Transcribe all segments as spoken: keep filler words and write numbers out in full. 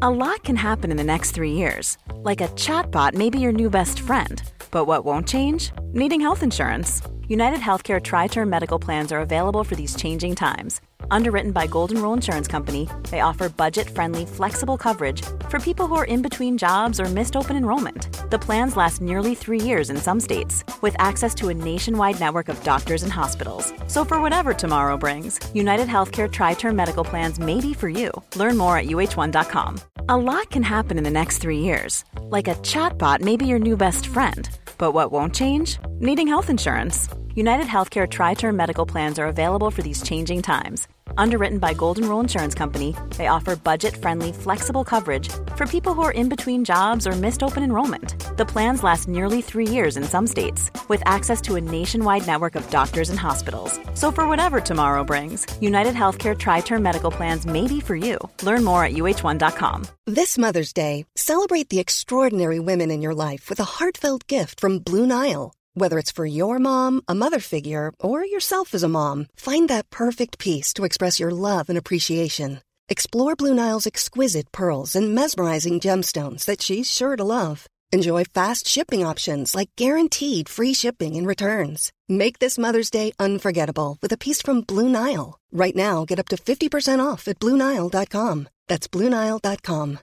A lot can happen in the next three years. Like a chatbot may be your new best friend. But what won't change? Needing health insurance. United Healthcare Tri-Term Medical Plans are available for these changing times. Underwritten by Golden Rule Insurance Company, they offer budget-friendly, flexible coverage for people who are in between jobs or missed open enrollment. The plans last nearly three years in some states, with access to a nationwide network of doctors and hospitals. So for whatever tomorrow brings, United Healthcare Tri-Term Medical Plans may be for you. Learn more at U H one dot com. A lot can happen in the next three years. Like a chatbot may be your new best friend. But what won't change? Needing health insurance. United Healthcare Tri-Term Medical Plans are available for these changing times. Underwritten by Golden Rule Insurance Company, they offer budget-friendly, flexible coverage for people who are in between jobs or missed open enrollment. The plans last nearly three years in some states, with access to a nationwide network of doctors and hospitals. So for whatever tomorrow brings, United Healthcare Tri-Term Medical Plans may be for you. Learn more at U H one dot com. This Mother's Day, celebrate the extraordinary women in your life with a heartfelt gift from Blue Nile. Whether it's for your mom, a mother figure, or yourself as a mom, find that perfect piece to express your love and appreciation. Explore Blue Nile's exquisite pearls and mesmerizing gemstones that she's sure to love. Enjoy fast shipping options like guaranteed free shipping and returns. Make this Mother's Day unforgettable with a piece from Blue Nile. Right now, get up to fifty percent off at Blue Nile dot com. That's Blue Nile dot com.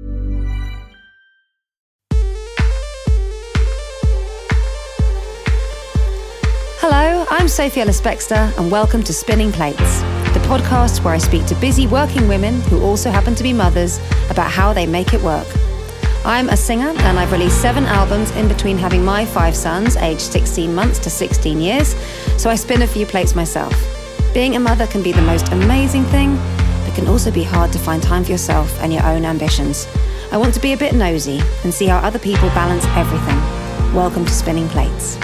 Hello, I'm Sophie Ellis-Bextor and welcome to Spinning Plates, the podcast where I speak to busy working women who also happen to be mothers about how they make it work. I'm a singer and I've released seven albums in between having my five sons, aged sixteen months to sixteen years, so I spin a few plates myself. Being a mother can be the most amazing thing, but can also be hard to find time for yourself and your own ambitions. I want to be a bit nosy and see how other people balance everything. Welcome to Spinning Plates.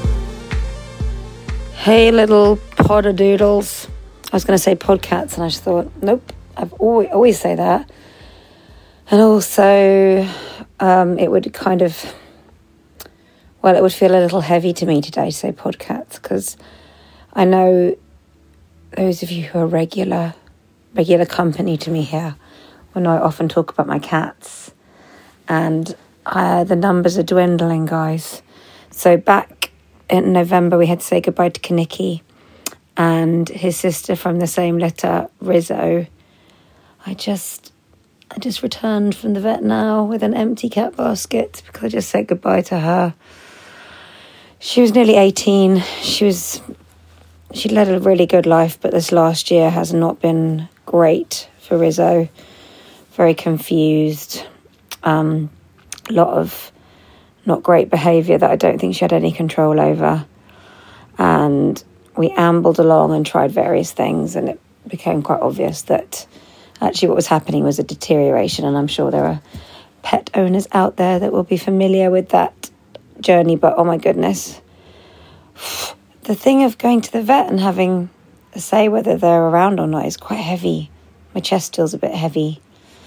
Hey, little podder-doodles. I was going to say podcats, and I just thought, nope, I've always, always say that. And also, um, it would kind of, well, it would feel a little heavy to me today to say podcats, because I know those of you who are regular, regular company to me here, when I often talk about my cats, and uh, the numbers are dwindling, guys. So back in November, we had to say goodbye to Kaniki and his sister from the same litter, Rizzo. I just, I just returned from the vet now with an empty cat basket because I just said goodbye to her. She was nearly eighteen. She was, she led a really good life, but this last year has not been great for Rizzo. Very confused. Um, a lot of not great behaviour that I don't think she had any control over. And we ambled along and tried various things, and it became quite obvious that actually what was happening was a deterioration, and I'm sure there are pet owners out there that will be familiar with that journey, but oh my goodness. The thing of going to the vet and having a say whether they're around or not is quite heavy. My chest feels a bit heavy.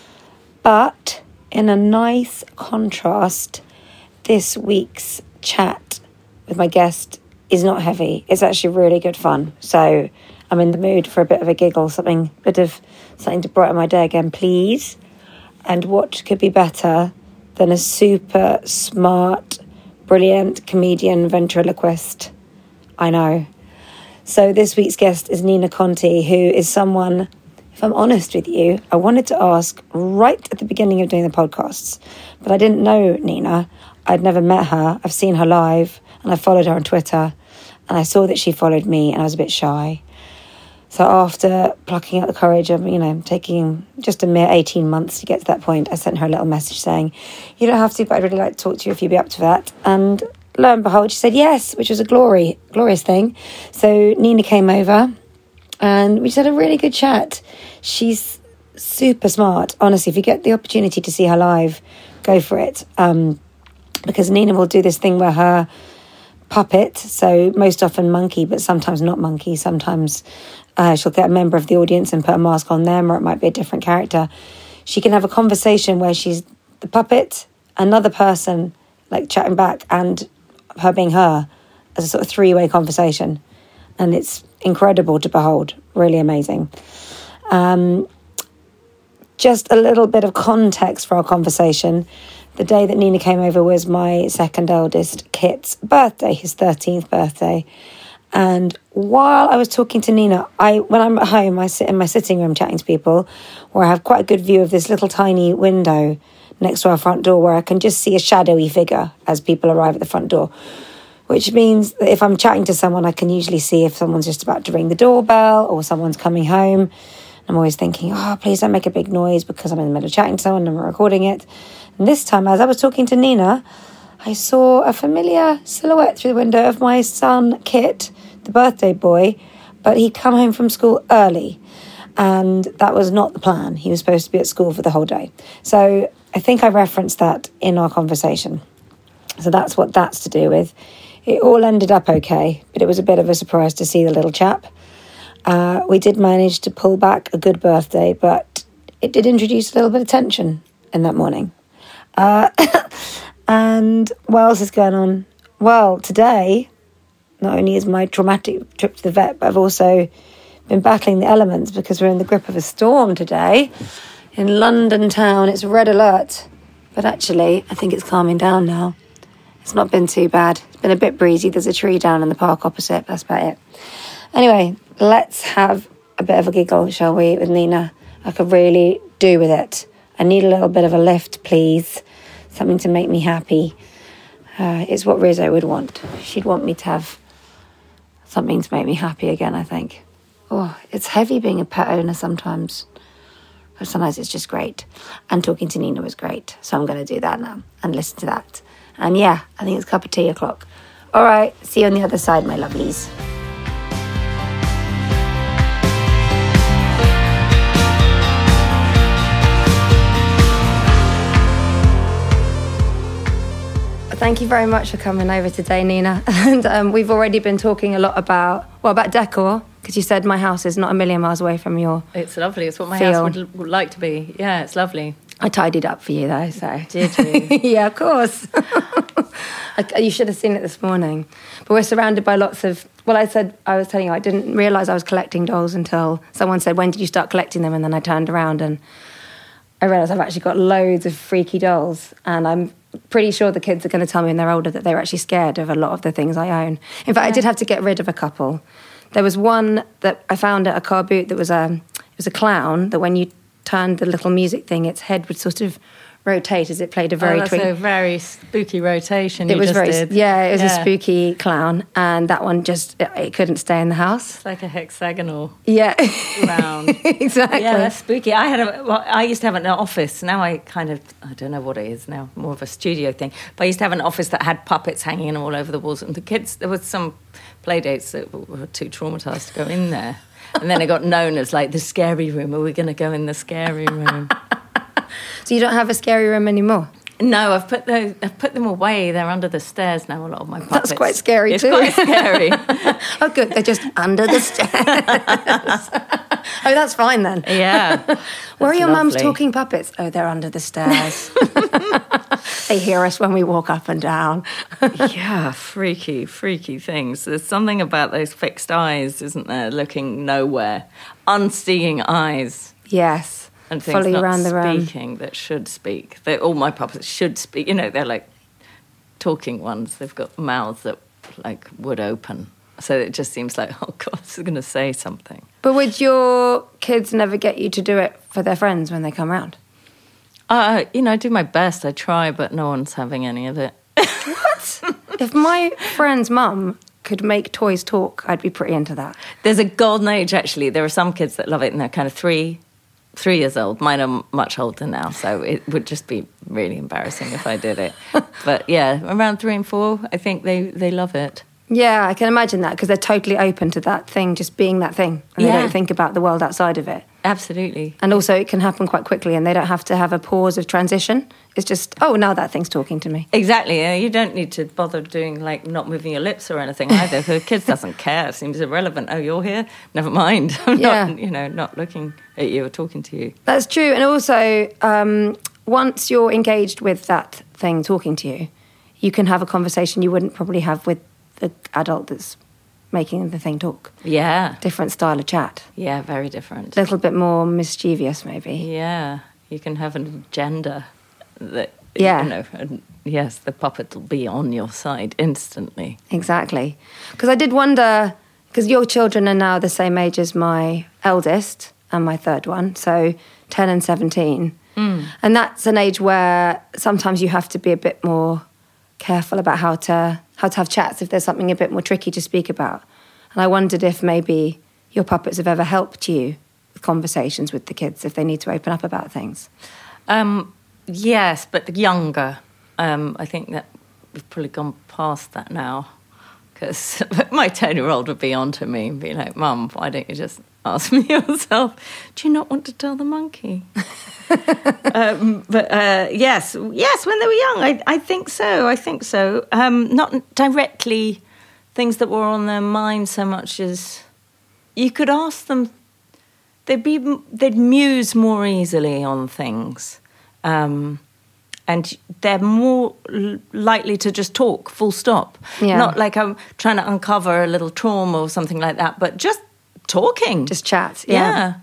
But in a nice contrast, this week's chat with my guest is not heavy. It's actually really good fun. So I'm in the mood for a bit of a giggle, something bit of something to brighten my day again, please. And what could be better than a super smart, brilliant comedian ventriloquist? I know. So this week's guest is Nina Conti, who is someone, if I'm honest with you, I wanted to ask right at the beginning of doing the podcasts, but I didn't know Nina. I'd never met her. I've seen her live and I followed her on Twitter, and I saw that she followed me and I was a bit shy. So after plucking up the courage of, you know, taking just a mere eighteen months to get to that point, I sent her a little message saying, you don't have to, but I'd really like to talk to you if you'd be up to that. And lo and behold, she said yes, which was a glory, glorious thing. So Nina came over and we just had a really good chat. She's super smart. Honestly, if you get the opportunity to see her live, go for it. Um, because Nina will do this thing where her puppet, so most often monkey, but sometimes not monkey, sometimes uh, she'll get a member of the audience and put a mask on them, or it might be a different character. She can have a conversation where she's the puppet, another person, like chatting back, and her being her, as a sort of three-way conversation. And it's incredible to behold, really amazing. Um, just a little bit of context for our conversation. The day that Nina came over was my second eldest Kit's birthday, his thirteenth birthday. And while I was talking to Nina, I when I'm at home, I sit in my sitting room chatting to people, where I have quite a good view of this little tiny window next to our front door where I can just see a shadowy figure as people arrive at the front door, which means that if I'm chatting to someone, I can usually see if someone's just about to ring the doorbell or someone's coming home. I'm always thinking, oh, please don't make a big noise because I'm in the middle of chatting to someone and I'm recording it. And this time, as I was talking to Nina, I saw a familiar silhouette through the window of my son, Kit, the birthday boy, but he'd come home from school early. And that was not the plan. He was supposed to be at school for the whole day. So I think I referenced that in our conversation. So that's what that's to do with. It all ended up okay, but it was a bit of a surprise to see the little chap. Uh, we did manage to pull back a good birthday, but it did introduce a little bit of tension in that morning. Uh, and what else is going on? Well, today, not only is my traumatic trip to the vet, but I've also been battling the elements because we're in the grip of a storm today. In London town, it's red alert. But actually, I think it's calming down now. It's not been too bad. It's been a bit breezy. There's a tree down in the park opposite. That's about it. Anyway, let's have a bit of a giggle, shall we, with Nina? I could really do with it. I need a little bit of a lift, please. Something to make me happy. Uh, it's what Rizzo would want. She'd want me to have something to make me happy again, I think. Oh, it's heavy being a pet owner sometimes. But sometimes it's just great. And talking to Nina was great. So I'm going to do that now and listen to that. And yeah, I think it's cup of tea o'clock. All right, see you on the other side, my lovelies. Thank you very much for coming over today, Nina. And um, we've already been talking a lot about, well, about decor, because you said my house is not a million miles away from your It's lovely. It's what my feel. house would, would like to be. Yeah, it's lovely. I tidied up for you, though, so... Did you? Yeah, of course. I, you should have seen it this morning. But we're surrounded by lots of... Well, I said, I was telling you, I didn't realise I was collecting dolls until someone said, when did you start collecting them? And then I turned around and I realised I've actually got loads of freaky dolls. And I'm pretty sure the kids are going to tell me when they're older that they were actually scared of a lot of the things I own. In fact, yeah. I did have to get rid of a couple. There was one that I found at a car boot that was a, it was a clown that when you turned the little music thing, its head would sort of rotate as it played a very oh, that's twink. a very spooky rotation. It you was just very did. yeah. It was yeah. a spooky clown, and that one just it, it couldn't stay in the house. It's like a hexagonal. Yeah, round. Exactly. Yeah, that's spooky. I had a. Well, I used to have an office. Now I kind of I don't know what it is now. More of a studio thing. But I used to have an office that had puppets hanging all over the walls, and the kids. There was some play dates that were too traumatised to go in there, and then it got known as like the scary room. Are we going to go in the scary room? So you don't have a scary room anymore? No, I've put those. I've put them away. They're under the stairs now. A lot of my puppets. That's quite scary it's too. It's quite scary. Oh, good. They're just under the stairs. Oh, that's fine then. Yeah. Where are your lovely. mum's talking puppets? Oh, they're under the stairs. They hear us when we walk up and down. Yeah, freaky, freaky things. There's something about those fixed eyes, isn't there? Looking nowhere, unseeing eyes. Yes. And things fully not around the room. speaking that should speak. They, all my puppets should speak. You know, they're like talking ones. They've got mouths that like would open. So it just seems like, oh God, this is going to say something. But would your kids never get you to do it for their friends when they come round? Uh, you know, I do my best. I try, but no one's having any of it. What? If my friend's mum could make toys talk, I'd be pretty into that. There's a golden age, actually. There are some kids that love it, and they're kind of three... Three years old. Mine are much older now, so it would just be really embarrassing if I did it. But yeah, around three and four, I think they, they love it. Yeah, I can imagine that, because they're totally open to that thing, just being that thing. And yeah. they don't think about the world outside of it. Absolutely. And also it can happen quite quickly, and they don't have to have a pause of transition. It's just, oh, now that thing's talking to me. Exactly. You don't need to bother doing, like, not moving your lips or anything either. The kid doesn't care. It seems irrelevant. Oh, you're here? Never mind. I'm yeah. not, you know, not looking at you or talking to you. That's true. And also, um, once you're engaged with that thing talking to you, you can have a conversation you wouldn't probably have with the adult that's making the thing talk. Yeah. Different style of chat. Yeah, very different. A little bit more mischievous, maybe. Yeah. You can have an agenda that, Yeah. you know, and yes, the puppet will be on your side instantly. Exactly. Because I did wonder, because your children are now the same age as my eldest and my third one, so ten and seventeen. Mm. And that's an age where sometimes you have to be a bit more careful about how to how to have chats if there's something a bit more tricky to speak about. And I wondered if maybe your puppets have ever helped you with conversations with the kids if they need to open up about things. Um, yes, but younger. Um, I think that we've probably gone past that now, because my ten-year-old would be on to me and be like, Mum, why don't you just ask me yourself? Do you not want to tell the monkey? um, but uh, yes, yes, when they were young, I, I think so, I think so. Um, not directly things that were on their mind so much as you could ask them, they'd, be, they'd muse more easily on things. Um And they're more likely to just talk, full stop. Yeah. Not like I'm trying to uncover a little trauma or something like that, but just talking. Just chat, yeah. Yeah.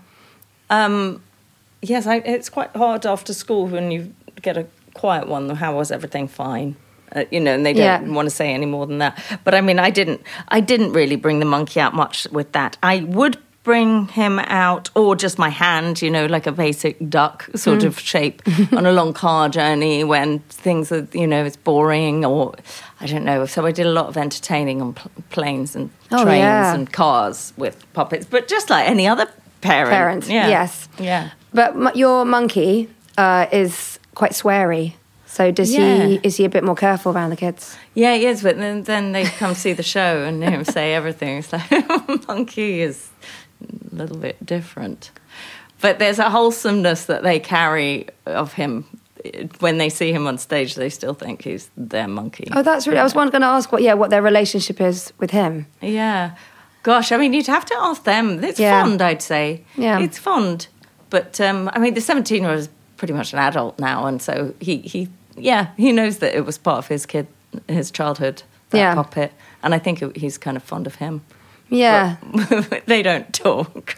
Um, yes, I, it's quite hard after school when you get a quiet one. How was everything? Fine. Uh, you know, and they don't Yeah. want to say any more than that. But I mean, I didn't. I didn't really bring the monkey out much with that. I would bring him out, or just my hand, you know, like a basic duck sort mm. of shape on a long car journey when things are, you know, it's boring, or I don't know. So I did a lot of entertaining on pl- planes and oh, trains yeah. and cars with puppets, but just like any other parent. Parent, yeah. yes. Yeah. But m- your monkey uh, is quite sweary. So does Yeah. he? Is he a bit more careful around the kids? Yeah, he is, but then, then they come see the show and hear him say everything. It's like, monkey is a little bit different. But there's a wholesomeness that they carry of him. When they see him on stage, they still think he's their monkey. Oh, that's really... I was going to ask what, yeah, what their relationship is with him. Yeah. Gosh, I mean, you'd have to ask them. It's Yeah. fond, I'd say. Yeah. It's fond. But, um, I mean, the seventeen-year-old is pretty much an adult now, and so he, he, yeah, he knows that it was part of his kid, his childhood, that Yeah. puppet, and I think he's kind of fond of him. Yeah. But they don't talk.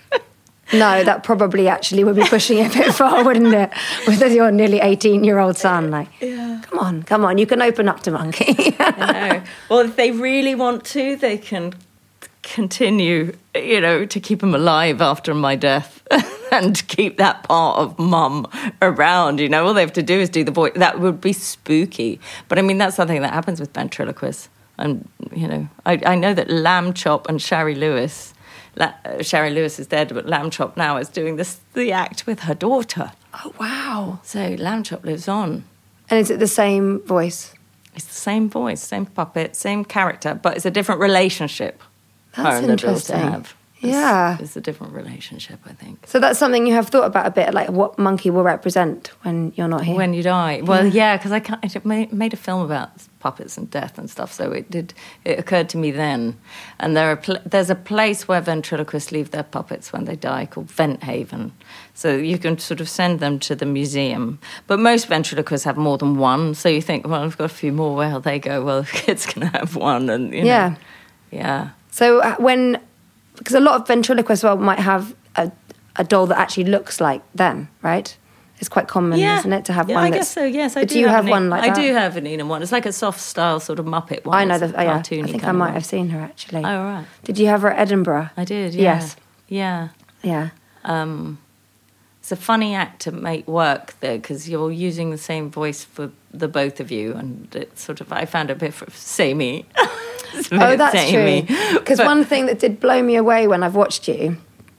No, that probably actually would be pushing it a bit far, wouldn't it? With your nearly eighteen-year-old son, like, Yeah. come on, come on, you can open up to Monkey. I know. Well, if they really want to, they can continue, you know, to keep him alive after my death and keep that part of mum around, you know. All they have to do is do the voice. That would be spooky. But, I mean, that's something that happens with ventriloquists. And, you know, I, I know that Lamb Chop and Shari Lewis... La- uh, Shari Lewis is dead, but Lamb Chop now is doing this the act with her daughter. Oh, wow. So Lamb Chop lives on. And is it the same voice? It's the same voice, same puppet, same character, but it's a different relationship. That's her and the interesting. daughter have. It's, Yeah. It's a different relationship, I think. So that's something you have thought about a bit, like what Monkey will represent when you're not here. When you die. Well, yeah, because I, can't, I made, made a film about puppets and death and stuff, so it did. It occurred to me then. And there are pl- there's a place where ventriloquists leave their puppets when they die called Vent Haven. So you can sort of send them to the museum. But most ventriloquists have more than one, so you think, well, I've got a few more. Where they go? Well, the kids can have one. And you know, Yeah. Yeah. So uh, when... Because a lot of ventriloquists well, might have a, a doll that actually looks like them, right? It's quite common, Yeah. isn't it, to have yeah, one I that's... guess so, yes. I but do do you have an- one like I that? do have an Enum one. It's like a soft-style sort of Muppet one. I know, It's that. a Oh, yeah. I cartoony think I kind might of have one. seen her, actually. Oh, right. Did you have her at Edinburgh? I did, yeah. Yes. Yeah. Yeah. Um, it's a funny act to make work there because you're using the same voice for the both of you, and it's sort of, I found it a bit samey. Oh, that's true. Because one thing that did blow me away when I've watched you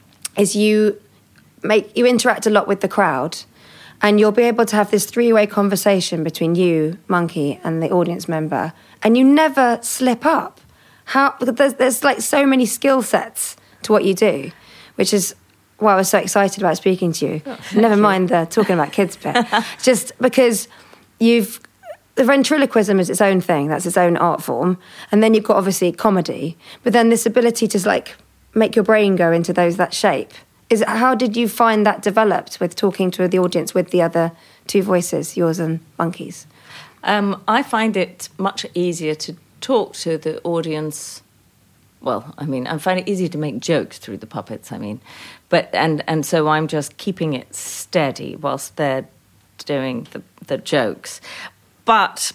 is you make you interact a lot with the crowd, and you'll be able to have this three-way conversation between you, Monkey, and the audience member, and you never slip up. How there's, there's like so many skill sets to what you do, which is why I was so excited about speaking to you. Oh, Never you. mind the talking about kids bit. Just because you've... The ventriloquism is its own thing. That's its own art form. And then you've got, obviously, comedy. But then this ability to, like, make your brain go into those that shape. Is How did you find that developed with talking to the audience with the other two voices, yours and Monkey's? Um, I find it much easier to talk to the audience well, I mean, I find it easy to make jokes through the puppets, I mean. But, and, and so I'm just keeping it steady whilst they're doing the, the jokes. But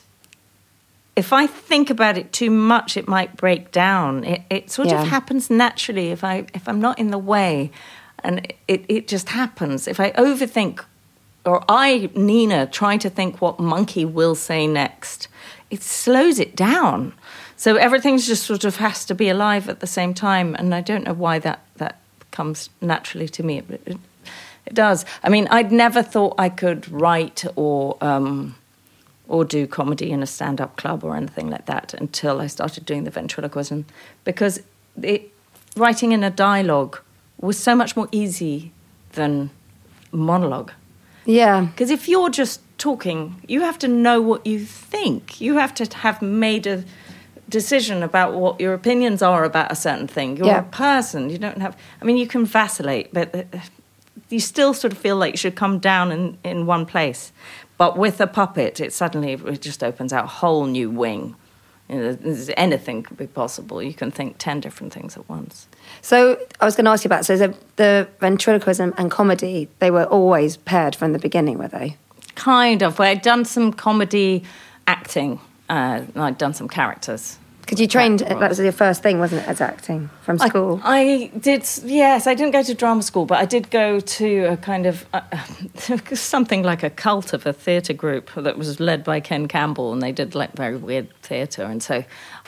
if I think about it too much, it might break down. It, it sort Yeah. of happens naturally if, I, if I'm not in the way. And it, it just happens. If I overthink, or I, Nina, try to think what Monkey will say next, it slows it down. So everything just sort of has to be alive at the same time. And I don't know why that, that comes naturally to me. It, it, it does. I mean, I'd never thought I could write or um, or do comedy in a stand-up club or anything like that until I started doing the ventriloquism. Because it, writing in a dialogue was so much more easy than monologue. Yeah. Because if you're just talking, you have to know what you think. You have to have made a decision about what your opinions are about a certain thing. You're Yeah. a person. You don't have... I mean, you can vacillate, but you still sort of feel like you should come down in, in one place. But with a puppet, it suddenly it just opens out a whole new wing. You know, anything could be possible. You can think ten different things at once. So I was going to ask you about, so the, the ventriloquism and comedy, they were always paired from the beginning, were they? Kind of. Well, I'd done some comedy acting. Uh, I'd done some characters. Because you trained, that was your first thing, wasn't it, as acting from school? I, I did, yes. I didn't go to drama school, but I did go to a kind of, uh, something like a cult of a theatre group that was led by Ken Campbell, and they did like very weird theatre. And so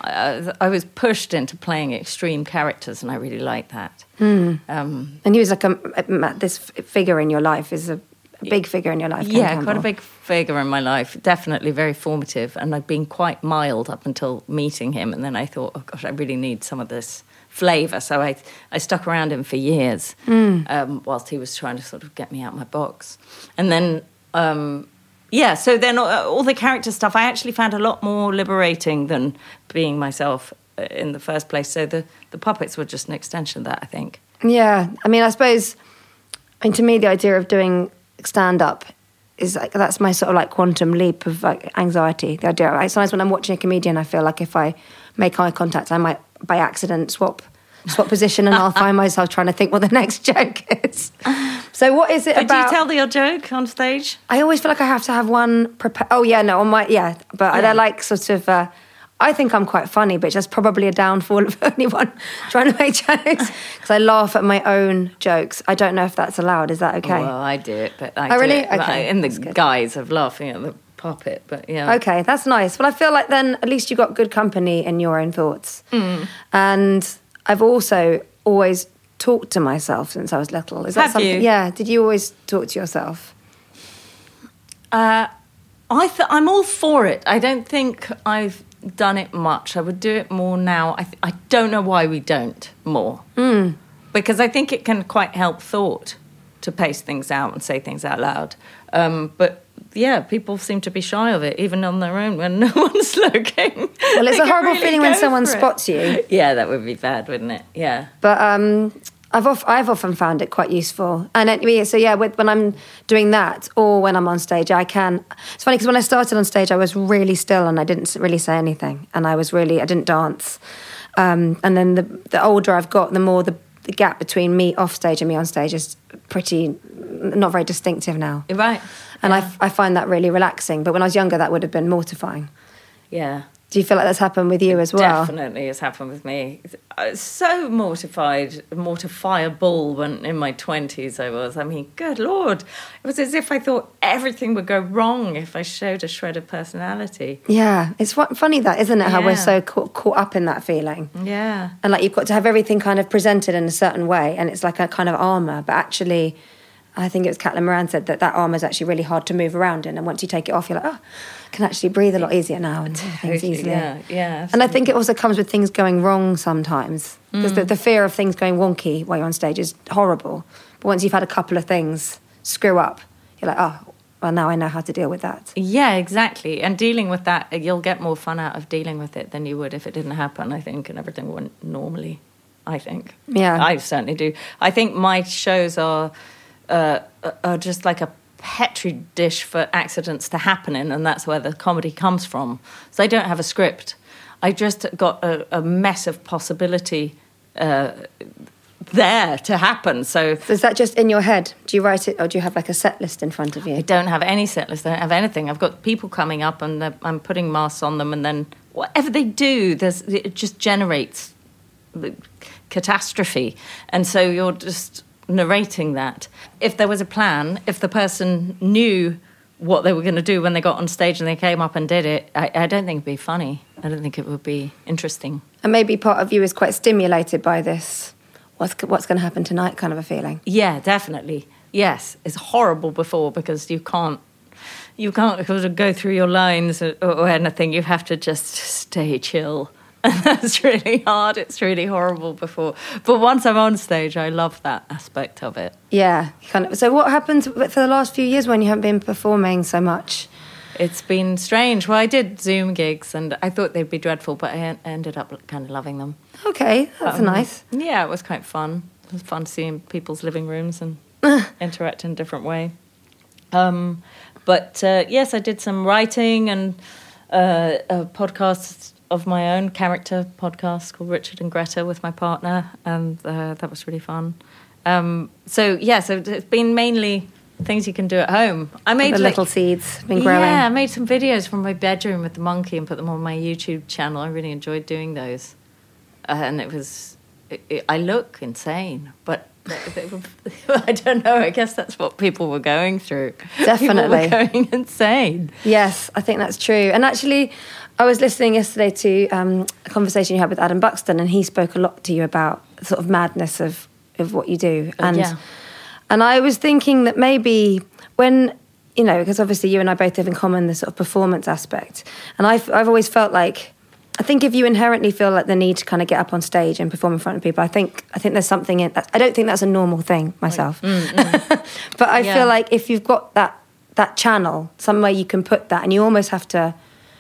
I, I was pushed into playing extreme characters, and I really liked that. Mm. Um, and he was like a, a, this figure in your life, is a big figure in your life. Ken yeah, Campbell. quite a big figure in my life. Definitely very formative. And I'd been quite mild up until meeting him. And then I thought, oh, gosh, I really need some of this flavour. So I I stuck around him for years mm. um, whilst he was trying to sort of get me out of my box. And then, um, yeah, so then all, all the character stuff I actually found a lot more liberating than being myself in the first place. So the, the puppets were just an extension of that, I think. Yeah. I mean, I suppose, I mean, to me, the idea of doing stand-up is like, that's my sort of like quantum leap of like anxiety. The idea, like, sometimes when I'm watching a comedian, I feel like if I make eye contact, I might by accident swap swap position, and I'll find myself trying to think what the next joke is. So what is it Did about? Did you tell your joke on stage? I always feel like I have to have one prepared. Oh yeah, no, on my yeah, but Yeah. I like sort of. Uh, I think I'm quite funny, but that's probably a downfall of anyone trying to make jokes, because I laugh at my own jokes. I don't know if that's allowed. Is that okay? Well, I do it, but I Oh, do really? it Okay, in the that's good. guise of laughing at the puppet. But yeah, Okay, that's nice. Well, I feel like then at least you got good company in your own thoughts. Mm. And I've also always talked to myself since I was little. Is that Have something? you? Yeah. Did you always talk to yourself? Uh, I th- I'm all for it. I don't think I've done it much. I would do it more now. I, th- I don't know why we don't more. Mm. Because I think it can quite help thought to pace things out and say things out loud. Um, but yeah, people seem to be shy of it, even on their own when no one's looking. Well, it's They a can horrible really feeling when go someone for it. spots you. Yeah, that would be bad, wouldn't it? Yeah. But um, I've of, I've often found it quite useful. And it, so yeah, with, when I'm doing that or when I'm on stage, I can. It's funny because when I started on stage, I was really still and I didn't really say anything, and I was really I didn't dance. Um, and then the the older I've got, the more the, the gap between me off stage and me on stage is pretty not very distinctive now. You're right. And Yeah. I I find that really relaxing. But when I was younger, that would have been mortifying. Yeah. Do you feel like that's happened with you as well? Definitely has happened with me. I was so mortified, mortifiable when in my twenties I was. I mean, good Lord. It was as if I thought everything would go wrong if I showed a shred of personality. Yeah, it's fu- funny that, isn't it? How we're Yeah. so caught, caught up in that feeling. Yeah. And like you've got to have everything kind of presented in a certain way, and it's like a kind of armour. But actually, I think it was Caitlin Moran said that that armour is actually really hard to move around in. And once you take it off, you're like, oh, I can actually breathe a lot easier now and do things Totally, easily. yeah, yeah, And I think it also comes with things going wrong sometimes. Because Mm. the, the fear of things going wonky while you're on stage is horrible. But once you've had a couple of things screw up, you're like, oh, well, now I know how to deal with that. Yeah, exactly. And dealing with that, you'll get more fun out of dealing with it than you would if it didn't happen, I think, and everything went normally, I think. Yeah. I certainly do. I think my shows are, uh, are just like a petri dish for accidents to happen in, and that's where the comedy comes from. So I don't have a script. I just got a, a mess of possibility uh, there to happen. So, so is that just in your head? Do you write it, or do you have like a set list in front of you? I don't have any set list. I don't have anything. I've got people coming up, and I'm putting masks on them, and then whatever they do, there's, it just generates catastrophe. And so you're just narrating that. If there was a plan, if the person knew what they were going to do when they got on stage and they came up and did it, I, I don't think it'd be funny. I don't think it would be interesting. And maybe part of you is quite stimulated by this, what's, what's going to happen tonight kind of a feeling. Yeah, definitely. Yes, it's horrible before because you can't, you can't sort of go through your lines or, or anything. You have to just stay chill. And that's really hard. It's really horrible before. But once I'm on stage, I love that aspect of it. Yeah. Kind of. So what happened for the last few years when you haven't been performing so much? It's been strange. Well, I did Zoom gigs and I thought they'd be dreadful, but I ended up kind of loving them. Okay, that's um, nice. Yeah, it was quite fun. It was fun seeing people's living rooms and interact in a different way. Um, but uh, yes, I did some writing and uh, a podcast of my own character podcast called Richard and Greta with my partner, and uh, that was really fun. Um, so, yeah, so it's been mainly things you can do at home. I made the like, little seeds been growing. Yeah, I made some videos from my bedroom with the monkey and put them on my YouTube channel. I really enjoyed doing those. Uh, and it was... It, it, I look insane, but they, they were, I don't know, I guess that's what people were going through. Definitely. People were going insane. Yes, I think that's true. And actually... I was listening yesterday to um, a conversation you had with Adam Buxton, and he spoke a lot to you about sort of madness of, of what you do. And yeah. and I was thinking that maybe when, you know, because obviously you and I both have in common the sort of performance aspect. And I've, I've always felt like, I think if you inherently feel like the need to kind of get up on stage and perform in front of people, I think I think there's something in that. I don't think that's a normal thing myself. Like, mm, mm. But I yeah. feel like if you've got that that channel, somewhere you can put that, and you almost have to...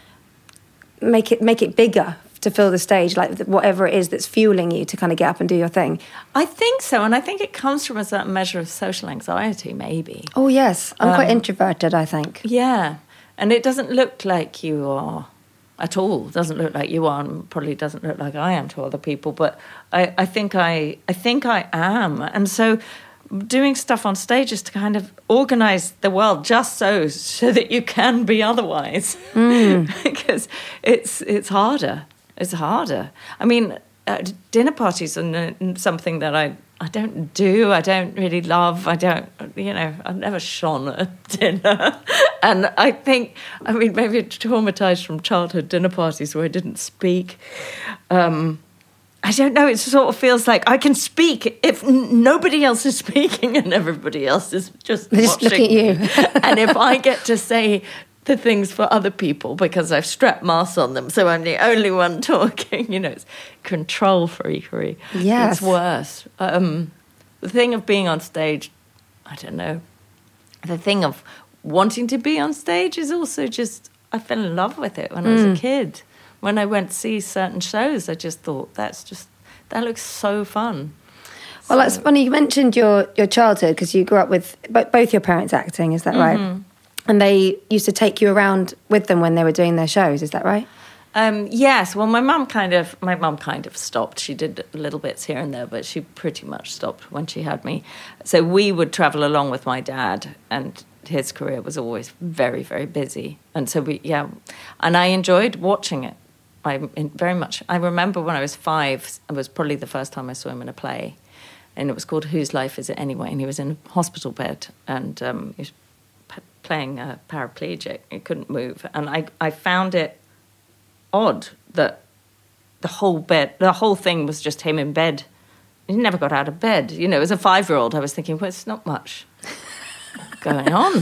make it make it bigger to fill the stage, like whatever it is that's fueling you to kind of get up and do your thing. I think so, and I think it comes from a certain measure of social anxiety, maybe. Oh, yes. I'm um, quite introverted, I think. Yeah, and it doesn't look like you are at all. It doesn't look like you are, and probably doesn't look like I am to other people, but I, I think I I think I am. And so doing stuff on stage is to kind of organise the world just so so that you can be otherwise. Mm. Because it's it's harder. It's harder. I mean, uh, dinner parties are n- something that I, I don't do. I don't really love. I don't, you know, I've never shone at dinner. And I think, I mean, maybe traumatised from childhood dinner parties where I didn't speak. Um I don't know, it sort of feels like I can speak if n- nobody else is speaking and everybody else is just They're watching. Just looking at you. And if I get to say the things for other people because I've strapped masks on them, so I'm the only one talking, you know, it's control freakery. Yes. It's worse. Um, the thing of being on stage, I don't know, the thing of wanting to be on stage is also just, I fell in love with it when I was mm. a kid. When I went to see certain shows, I just thought, that's just, that looks so fun. Well, so. That's funny. You mentioned your, your childhood because you grew up with both your parents acting, is that mm-hmm. right? And they used to take you around with them when they were doing their shows, is that right? Um, yes. Well, my mum kind of, my mum kind of stopped. She did little bits here and there, but she pretty much stopped when she had me. So we would travel along with my dad, and his career was always very, very busy. And so we, yeah, and I enjoyed watching it. I very much. I remember when I was five, it was probably the first time I saw him in a play, and it was called Whose Life Is It Anyway? And he was in a hospital bed, and um, he was p- playing a paraplegic. He couldn't move, and I, I found it odd that the whole bed, the whole thing was just him in bed. He never got out of bed. You know, as a five-year-old, I was thinking, well, it's not much going on.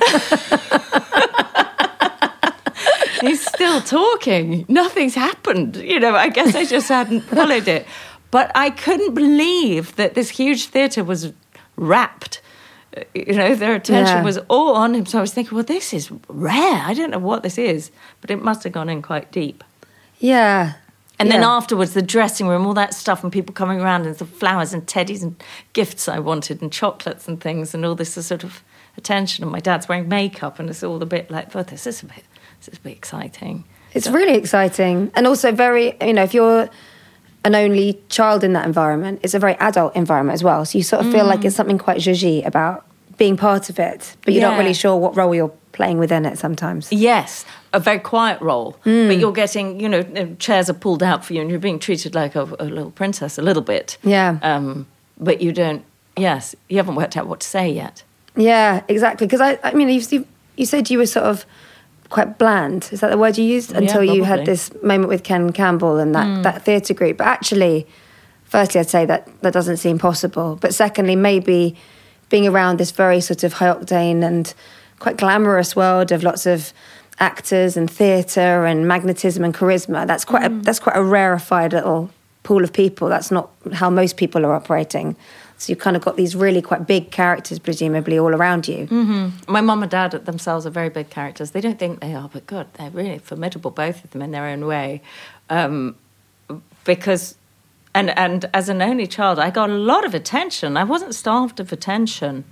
He's still talking. Nothing's happened. You know, I guess I just hadn't followed it. But I couldn't believe that this huge theatre was wrapped. You know, their attention yeah. was all on him. So I was thinking, well, this is rare. I don't know what this is. But it must have gone in quite deep. Yeah. And yeah. then afterwards, the dressing room, all that stuff, and people coming around, and the flowers and teddies and gifts I wanted, and chocolates and things, and all this sort of attention. And my dad's wearing makeup, and it's all a bit like, oh, this is a bit... This is a bit exciting. It's really exciting. And also very, you know, if you're an only child in that environment, it's a very adult environment as well. So you sort of feel mm. like it's something quite zhuzhy about being part of it, but you're yeah. not really sure what role you're playing within it sometimes. Yes, a very quiet role, mm. but you're getting, you know, chairs are pulled out for you and you're being treated like a, a little princess a little bit. Yeah. Um, but you don't, yes, you haven't worked out what to say yet. Yeah, exactly. Because, I, I mean, you, you said you were sort of quite bland. Is that the word you used? Until yeah, you had this moment with Ken Campbell and that, mm. that theatre group. But actually, firstly, I'd say that that doesn't seem possible. But secondly, maybe being around this very sort of high-octane and quite glamorous world of lots of actors and theatre and magnetism and charisma, that's quite mm. a, that's quite a rarefied little pool of people. That's not how most people are operating. So you've kind of got these really quite big characters, presumably, all around you. Mm-hmm. My mum and dad themselves are very big characters. They don't think they are, but God, they're really formidable, both of them, in their own way. Um, because... And and as an only child, I got a lot of attention. I wasn't starved of attention.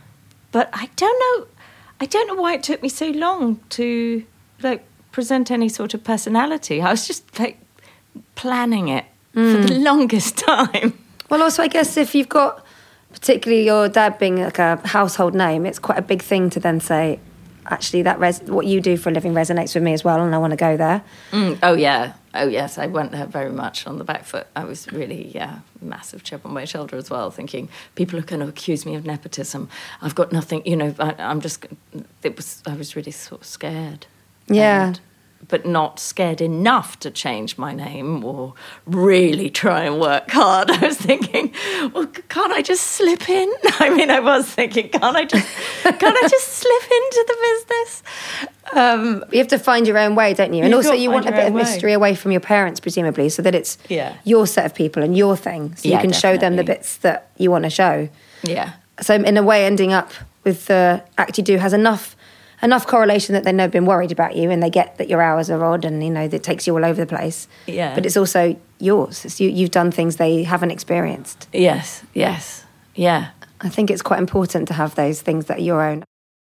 But I don't know I don't know why it took me so long to like present any sort of personality. I was just like planning it mm. for the longest time. Well, also I guess if you've got particularly your dad being like a household name, it's quite a big thing to then say, actually that res- what you do for a living resonates with me as well and I want to go there. Mm. Oh yeah. Oh, yes, I went there very much on the back foot. I was really, yeah, massive chip on my shoulder as well, thinking people are going to accuse me of nepotism. I've got nothing, you know, I, I'm just, it was, I was really sort of scared. Yeah. And, but not scared enough to change my name or really try and work hard. I was thinking, well, can't I just slip in? I mean, I was thinking, can't I just, can't I just slip into the business? Um, you have to find your own way, don't you? And also you want a bit of mystery way. away from your parents, presumably, so that it's yeah. your set of people and your thing. So yeah, you can definitely. show them the bits that you want to show. Yeah. So in a way, ending up with the act you do has enough enough correlation that they've never been worried about you and they get that your hours are odd and, you know, that it takes you all over the place. Yeah. But it's also yours. It's you, you've done things they haven't experienced. Yes, yes, yeah. I think it's quite important to have those things that are your own.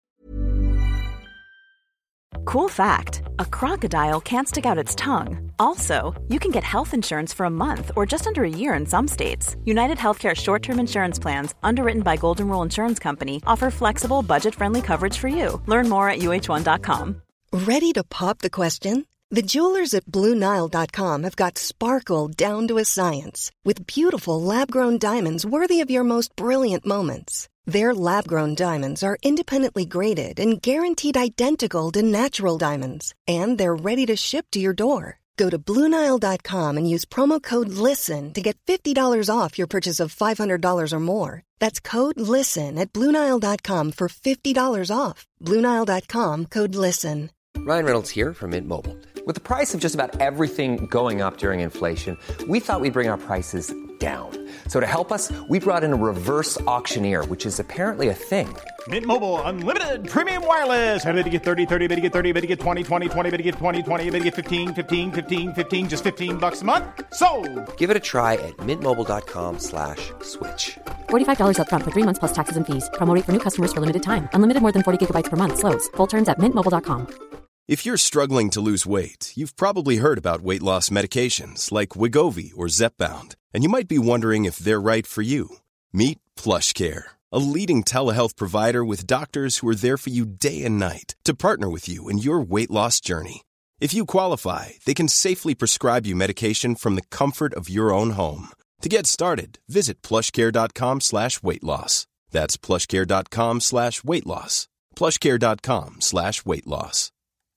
Cool fact, a crocodile can't stick out its tongue. Also, you can get health insurance for a month or just under a year in some states. United Healthcare short-term insurance plans, underwritten by Golden Rule Insurance Company, offer flexible, budget-friendly coverage for you. Learn more at U H one dot com. Ready to pop the question? The jewelers at Blue Nile dot com have got sparkle down to a science with beautiful lab-grown diamonds worthy of your most brilliant moments. Their lab-grown diamonds are independently graded and guaranteed identical to natural diamonds. And they're ready to ship to your door. Go to Blue Nile dot com and use promo code LISTEN to get fifty dollars off your purchase of five hundred dollars or more. That's code LISTEN at Blue Nile dot com for fifty dollars off. Blue Nile dot com, code LISTEN. Ryan Reynolds here from Mint Mobile. With the price of just about everything going up during inflation, we thought we'd bring our prices down. So to help us, we brought in a reverse auctioneer, which is apparently a thing. Mint Mobile Unlimited Premium Wireless. How to get thirty, thirty, how to get thirty, how to get twenty, twenty, twenty, how to get twenty, twenty, how to get fifteen, fifteen, fifteen, fifteen, just fifteen bucks a month? Sold! Give it a try at mintmobile.com slash switch. forty-five dollars up front for three months plus taxes and fees. Promo rate for new customers for limited time. Unlimited more than forty gigabytes per month. Slows full terms at mint mobile dot com. If you're struggling to lose weight, you've probably heard about weight loss medications like Wegovy or Zepbound, and you might be wondering if they're right for you. Meet PlushCare, a leading telehealth provider with doctors who are there for you day and night to partner with you in your weight loss journey. If you qualify, they can safely prescribe you medication from the comfort of your own home. To get started, visit plushcare.com slash weight loss. That's plushcare.com slash weight loss. plushcare.com slash weight loss.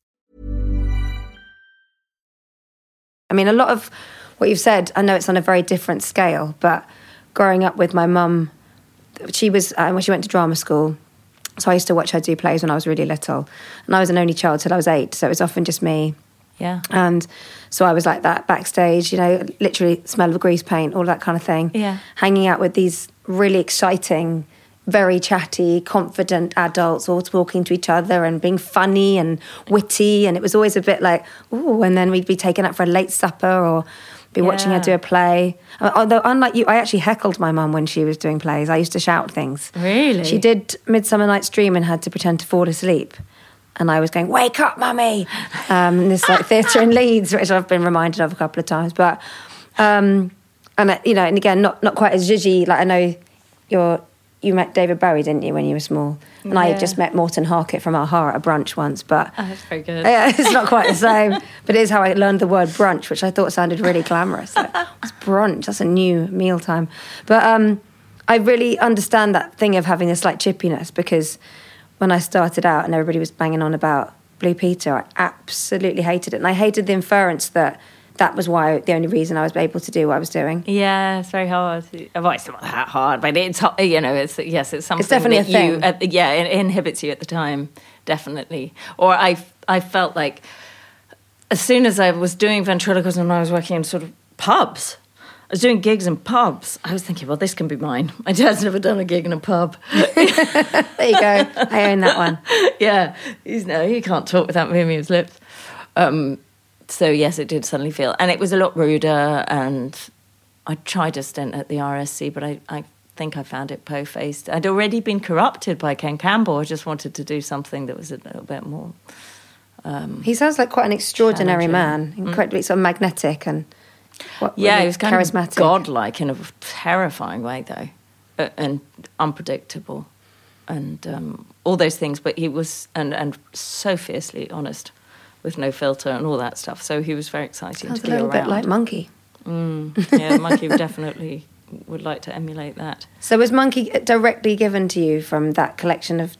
I mean, a lot of what you've said, I know it's on a very different scale, but growing up with my mum, she was, um, she went to drama school, so I used to watch her do plays when I was really little. And I was an only child till I was eight, so it was often just me. Yeah. And so I was like that backstage, you know, literally smell of grease paint, all that kind of thing. Yeah. Hanging out with these really exciting, very chatty, confident adults all talking to each other and being funny and witty. And it was always a bit like, ooh, and then we'd be taken out for a late supper or be yeah. watching her do a play. Although, unlike you, I actually heckled my mum when she was doing plays. I used to shout things. Really? She did Midsummer Night's Dream and had to pretend to fall asleep. and I was going, "Wake up, mummy!" Um, in this like theatre in Leeds, which I've been reminded of a couple of times. But um, and uh, you know, and again, not not quite as zhuzhy. Like I know you're you met David Bowie, didn't you, when you were small? And yeah. I had just met Morton Harkett from Aha at a brunch once, but oh, that's very good. Yeah, it's not quite the same. But it is how I learned the word brunch, which I thought sounded really glamorous. Like, what's brunch? That's a new mealtime. But um, I really understand that thing of having a slight chippiness, because when I started out and everybody was banging on about Blue Peter, I absolutely hated it. And I hated the inference that that was why the only reason I was able to do what I was doing. Yeah, it's very hard. Well, it's not that hard, but it's, you know, it's, yes, it's something it's definitely that a thing. you, uh, yeah, it inhibits you at the time, definitely. Or I, I felt like as soon as I was doing ventriloquism and I was working in sort of pubs, I was doing gigs in pubs, I was thinking, well, this can be mine. My dad's never done a gig in a pub. There you go. I own that one. Yeah. He's, no, he can't talk without moving his lips. Um, so, yes, it did suddenly feel... And it was a lot ruder, and I tried a stint at the R S C, but I, I think I found it po-faced. I'd already been corrupted by Ken Campbell. I just wanted to do something that was a little bit more... Um, he sounds like quite an extraordinary man, incredibly mm. sort of magnetic and... What, yeah, really he was kind charismatic. of godlike in a terrifying way, though, uh, and unpredictable, and um, all those things. But he was, and, and so fiercely honest, with no filter and all that stuff. So he was very exciting Sounds to a be little around. bit like Monkey. Mm, yeah, Monkey definitely would like to emulate that. So was Monkey directly given to you from that collection of...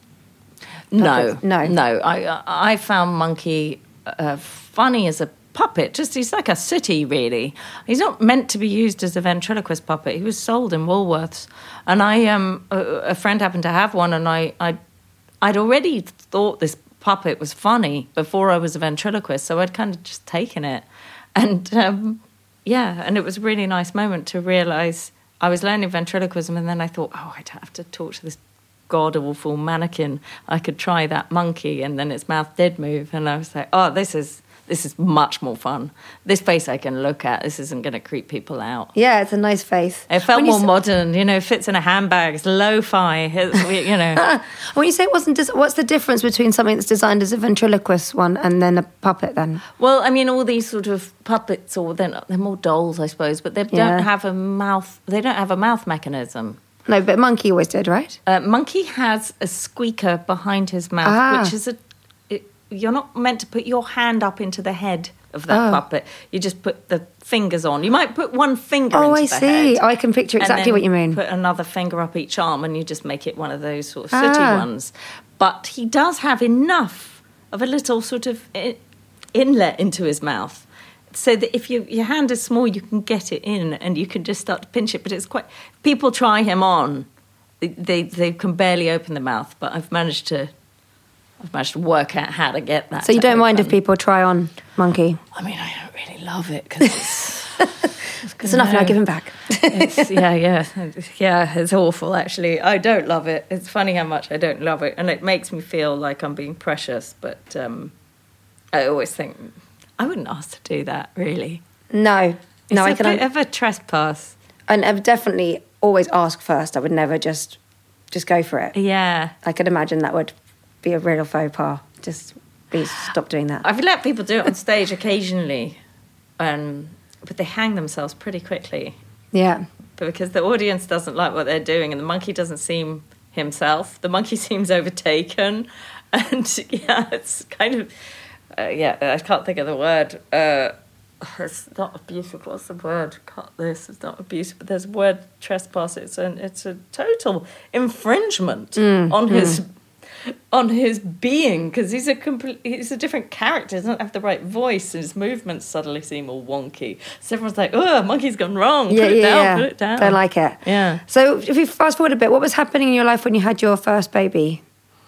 No, no, no. I I found Monkey uh, funny as a puppet. Just he's like a city, really. He's not meant to be used as a ventriloquist puppet. He was sold in Woolworths, and I um a, a friend happened to have one, and I I I'd already thought this puppet was funny before I was a ventriloquist, so I'd kind of just taken it, and um, yeah, and it was a really nice moment to realise I was learning ventriloquism, and then I thought, oh, I'd have to talk to this god-awful mannequin. I could try that monkey, and then its mouth did move, and I was like, oh, this is this is much more fun. This face I can look at. This isn't going to creep people out. Yeah, it's a nice face. It felt when more s- modern, you know, fits in a handbag, it's lo-fi, it's, you know. When you say it wasn't, des- what's the difference between something that's designed as a ventriloquist one and then a puppet then? Well, I mean, all these sort of puppets, or they're, not, they're more dolls, I suppose, but they Yeah. don't have a mouth, they don't have a mouth mechanism. No, but Monkey always did, right? Uh, Monkey has a squeaker behind his mouth, Ah. which is a... It, you're not meant to put your hand up into the head of that Oh. puppet. You just put the fingers on. You might put one finger Oh, into I the see. head. Oh, I can picture and exactly then what you mean. Put another finger up each arm, and you just make it one of those sort of sooty Ah. ones. But he does have enough of a little sort of i- inlet into his mouth, so that if you, your hand is small, you can get it in, and you can just start to pinch it. But it's quite... People try him on. They, they they can barely open the mouth, but I've managed to I've managed to work out how to get that. So you to don't mind if open. people try on Monkey? I mean, I don't really love it because it's, It's enough now, give him back. it's, yeah, yeah, yeah. It's awful. Actually, I don't love it. It's funny how much I don't love it, and it makes me feel like I'm being precious. But um, I always think I wouldn't ask to do that. Really, No, it's no, a I can. bit of a trespass. And I've definitely always ask first. I would never just just go for it. Yeah. I could imagine that would be a real faux pas. Just please stop doing that. I've let people do it on stage occasionally, um, but they hang themselves pretty quickly Yeah. because the audience doesn't like what they're doing, and the monkey doesn't seem himself. The monkey seems overtaken, and yeah, it's kind of uh, yeah. I can't think of the word. Uh, it's not abusive. What's the word? Cut this. It's not abusive, but there's a word trespass. It's an it's a total infringement Mm, on his. on his being, because he's a complete, he's a different character. He doesn't have the right voice, and his movements suddenly seem all wonky. So everyone's like, "Oh, monkey's gone wrong. Yeah, put it yeah, down. yeah. Put it down." Don't like it. Yeah. So if you fast forward a bit, what was happening in your life when you had your first baby?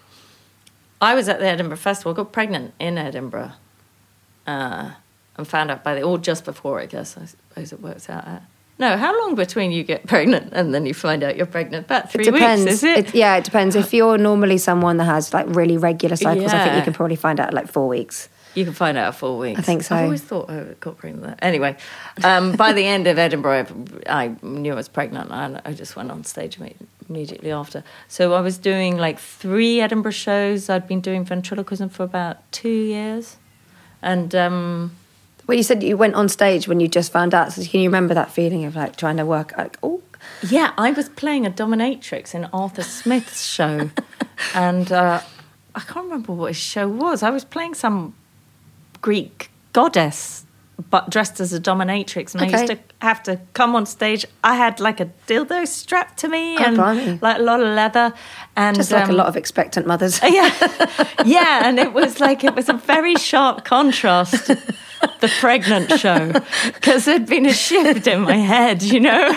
I was at the Edinburgh Festival. Got pregnant in Edinburgh, uh, and found out by the or just before, I guess. I suppose it works out at. No, how long between you get pregnant and then you find out you're pregnant? About three It depends. weeks, is it? It- yeah, it depends. If you're normally someone that has like really regular cycles, I think you Yeah. can probably find out at like four weeks. You can find out at four weeks. I think so. I've always thought I got pregnant there. Anyway, um, by the end of Edinburgh, I, I knew I was pregnant, and I just went on stage and made immediately after. So I was doing like three Edinburgh shows. I'd been doing ventriloquism for about two years. And... Um, well, you said you went on stage when you just found out. So can you remember that feeling of like trying to work, like, oh... Yeah, I was playing a dominatrix in Arthur Smith's show. and uh, I can't remember what his show was. I was playing some Greek goddess, but dressed as a dominatrix. And okay. I used to have to come on stage. I had like a dildo strapped to me oh, and blimey. like a lot of leather. And just like um, a lot of expectant mothers. yeah, yeah, and it was like, it was a very sharp contrast, the pregnant show, because there'd been a shift in my head, you know?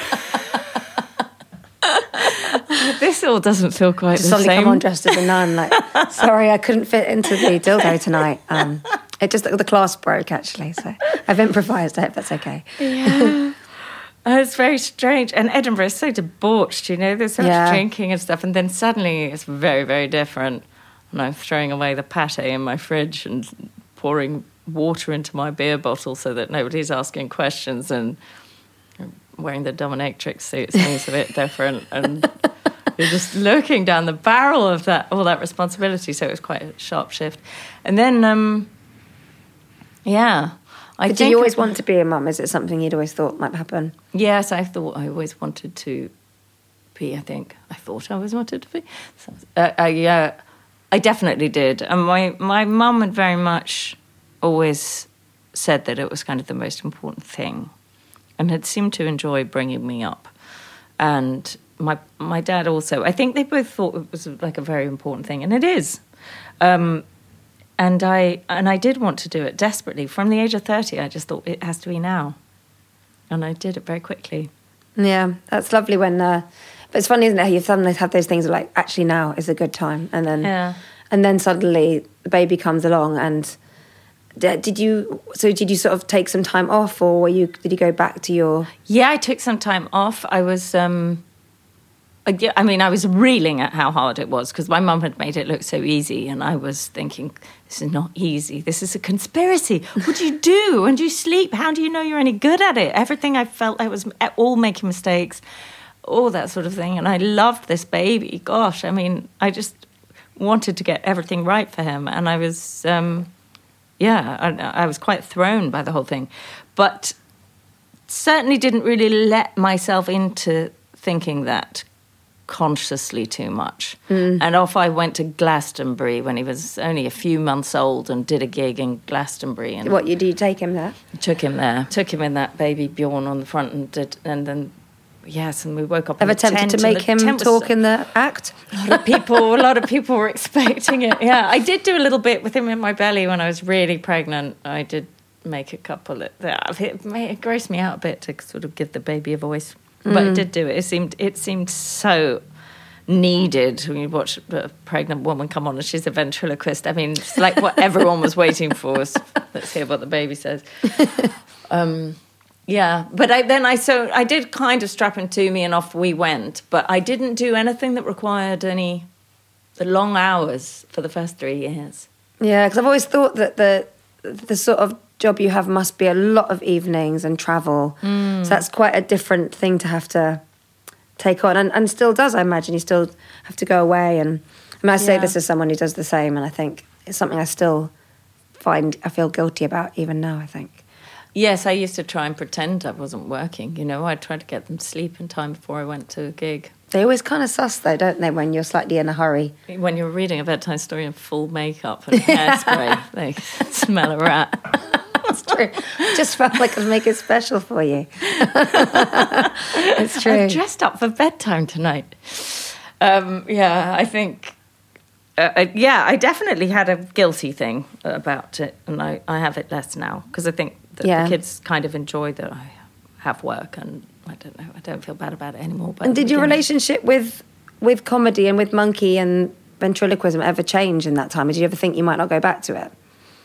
This all doesn't feel quite just the suddenly same. Come on dressed as a nun, like, sorry, I couldn't fit into the dildo tonight. Um, it just, the class broke, actually, so I've improvised. I hope that's okay. Yeah. It's very strange. And Edinburgh is so debauched, you know, there's so yeah. much drinking and stuff, and then suddenly it's very, very different. And I'm throwing away the pate in my fridge and pouring water into my beer bottle so that nobody's asking questions, and wearing the dominatrix suit seems a bit different, and you're just looking down the barrel of that all that responsibility. So it was quite a sharp shift. And then, um, yeah, I but think. Do you always want to be a mum? Is it something you'd always thought might happen? Yes, I thought I always wanted to be. I think I thought I always wanted to be. So, uh, I, yeah, I definitely did. And my my mum had very much always said that it was kind of the most important thing, and had seemed to enjoy bringing me up. And my my dad also, I think they both thought it was like a very important thing, and it is. Um, and I and I did want to do it desperately. From the age of thirty, I just thought it has to be now. And I did it very quickly. Yeah, that's lovely when... Uh, but it's funny, isn't it, how you suddenly have those things like, actually now is a good time. And then, yeah. and then suddenly the baby comes along and... Did you? So did you sort of take some time off, or were you? Did you go back to your? Yeah, I took some time off. I was, um, I, I mean, I was reeling at how hard it was because my mum had made it look so easy, and I was thinking, this is not easy. This is a conspiracy. What do you do? When do you sleep? How do you know you're any good at it? Everything I felt I was all making mistakes, all that sort of thing. And I loved this baby. Gosh, I mean, I just wanted to get everything right for him, and I was. Um, Yeah, I, I was quite thrown by the whole thing, but certainly didn't really let myself into thinking that consciously too much. Mm. And off I went to Glastonbury when he was only a few months old and did a gig in Glastonbury. And what, did you take him there? Took him there. Took him in that baby Bjorn on the front and did, and then... Yes, and we woke up. Ever tempted to make him talk in the act? A lot of people, a lot of people were expecting it. Yeah, I did do a little bit with him in my belly when I was really pregnant. I did make a couple. Of, it, it grossed me out a bit to sort of give the baby a voice, but mm. I did do it. It seemed it seemed so needed when you watch a pregnant woman come on and she's a ventriloquist. I mean, it's like what everyone was waiting for. Was, let's hear what the baby says. Um, Yeah, but I, then I so I did kind of strap him to me and off we went. But I didn't do anything that required any the long hours for the first three years. Yeah, because I've always thought that the the sort of job you have must be a lot of evenings and travel. Mm. So that's quite a different thing to have to take on, and, and still does. I imagine you still have to go away. And I mean, I say yeah. this as someone who does the same, and I think it's something I still find I feel guilty about even now. I think. Yes, I used to try and pretend I wasn't working. You know, I'd try to get them sleep in time before I went to a gig. They always kind of sus, though, don't they, when you're slightly in a hurry? When you're reading a bedtime story in full makeup and hairspray, they smell a rat. That's true. Just felt like I'd make it special for you. It's true. I'm dressed up for bedtime tonight. Um, yeah, I think... Uh, yeah, I definitely had a guilty thing about it, and I, I have it less now, because I think that yeah. the kids kind of enjoy that I have work, and I don't know, I don't feel bad about it anymore. But and did your relationship with with comedy and with Monkey and ventriloquism ever change in that time? Did you ever think you might not go back to it?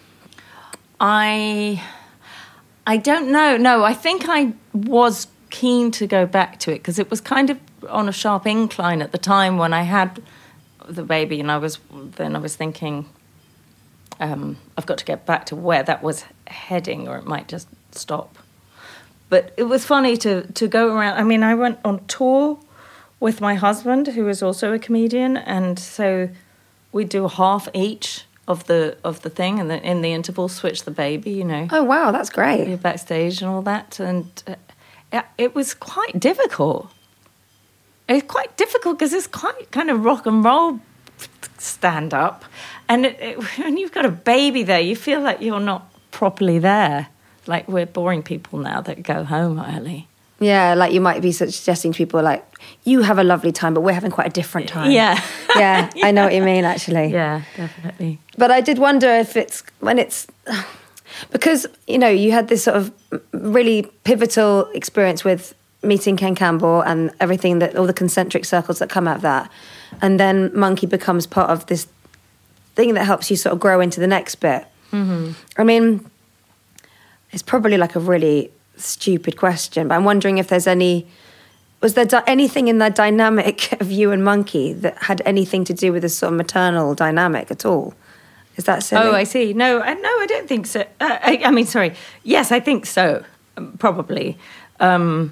I, I don't know. No, I think I was keen to go back to it, because it was kind of on a sharp incline at the time when I had... the baby, and I was then I was thinking um, I've got to get back to where that was heading, or it might just stop. But it was funny to to go around. I mean, I went on tour with my husband, who is also a comedian, and so we do half each of the of the thing, and then in the interval switch the baby, you know. Oh wow, that's great. You're backstage and all that, and uh, it was quite difficult. It's quite difficult because it's quite kind of rock and roll stand up, and it, it, when you've got a baby there, you feel like you're not properly there. Like we're boring people now that go home early. Yeah, like you might be suggesting to people like, you have a lovely time, but we're having quite a different time. Yeah. yeah, yeah, I know what you mean, actually. Yeah, definitely. But I did wonder if it's, when it's, because, you know, you had this sort of really pivotal experience with meeting Ken Campbell and everything, that all the concentric circles that come out of that. And then Monkey becomes part of this thing that helps you sort of grow into the next bit. Mm-hmm. I mean, it's probably like a really stupid question, but I'm wondering if there's any, was there di- anything in that dynamic of you and Monkey that had anything to do with this sort of maternal dynamic at all? Is that silly? Oh, I see. No, I, no, I don't think so. Uh, I, I mean, sorry. Yes, I think so, probably. Um,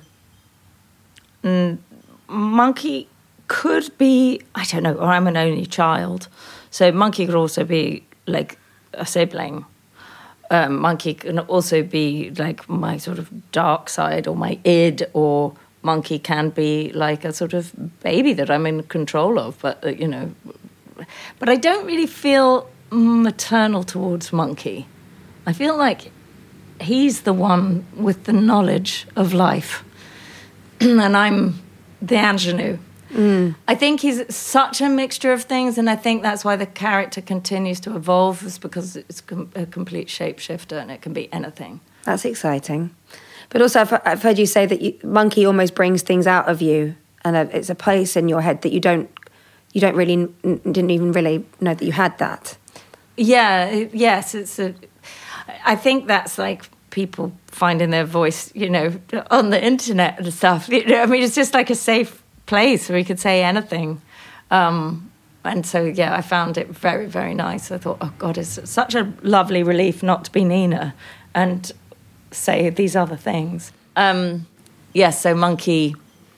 mm, Monkey could be, I don't know, or I'm an only child, so Monkey could also be like a sibling. Um, Monkey can also be like my sort of dark side or my id, or Monkey can be like a sort of baby that I'm in control of. But, uh, you know, but I don't really feel maternal towards Monkey. I feel like he's the one with the knowledge of life and I'm the ingenue. Mm. I think he's such a mixture of things, and I think that's why the character continues to evolve, is because it's com- a complete shapeshifter and it can be anything. That's exciting. But also I've, I've heard you say that you, Monkey almost brings things out of you, and a, it's a place in your head that you don't you don't really n- didn't even really know that you had that. Yeah, it, yes, it's a. I think that's like people finding their voice, you know, on the internet and stuff. You know, I mean, it's just like a safe place where you could say anything. Um, and so, yeah, I found it very, very nice. I thought, oh, God, it's such a lovely relief not to be Nina and say these other things. Um, yes, so Monkey,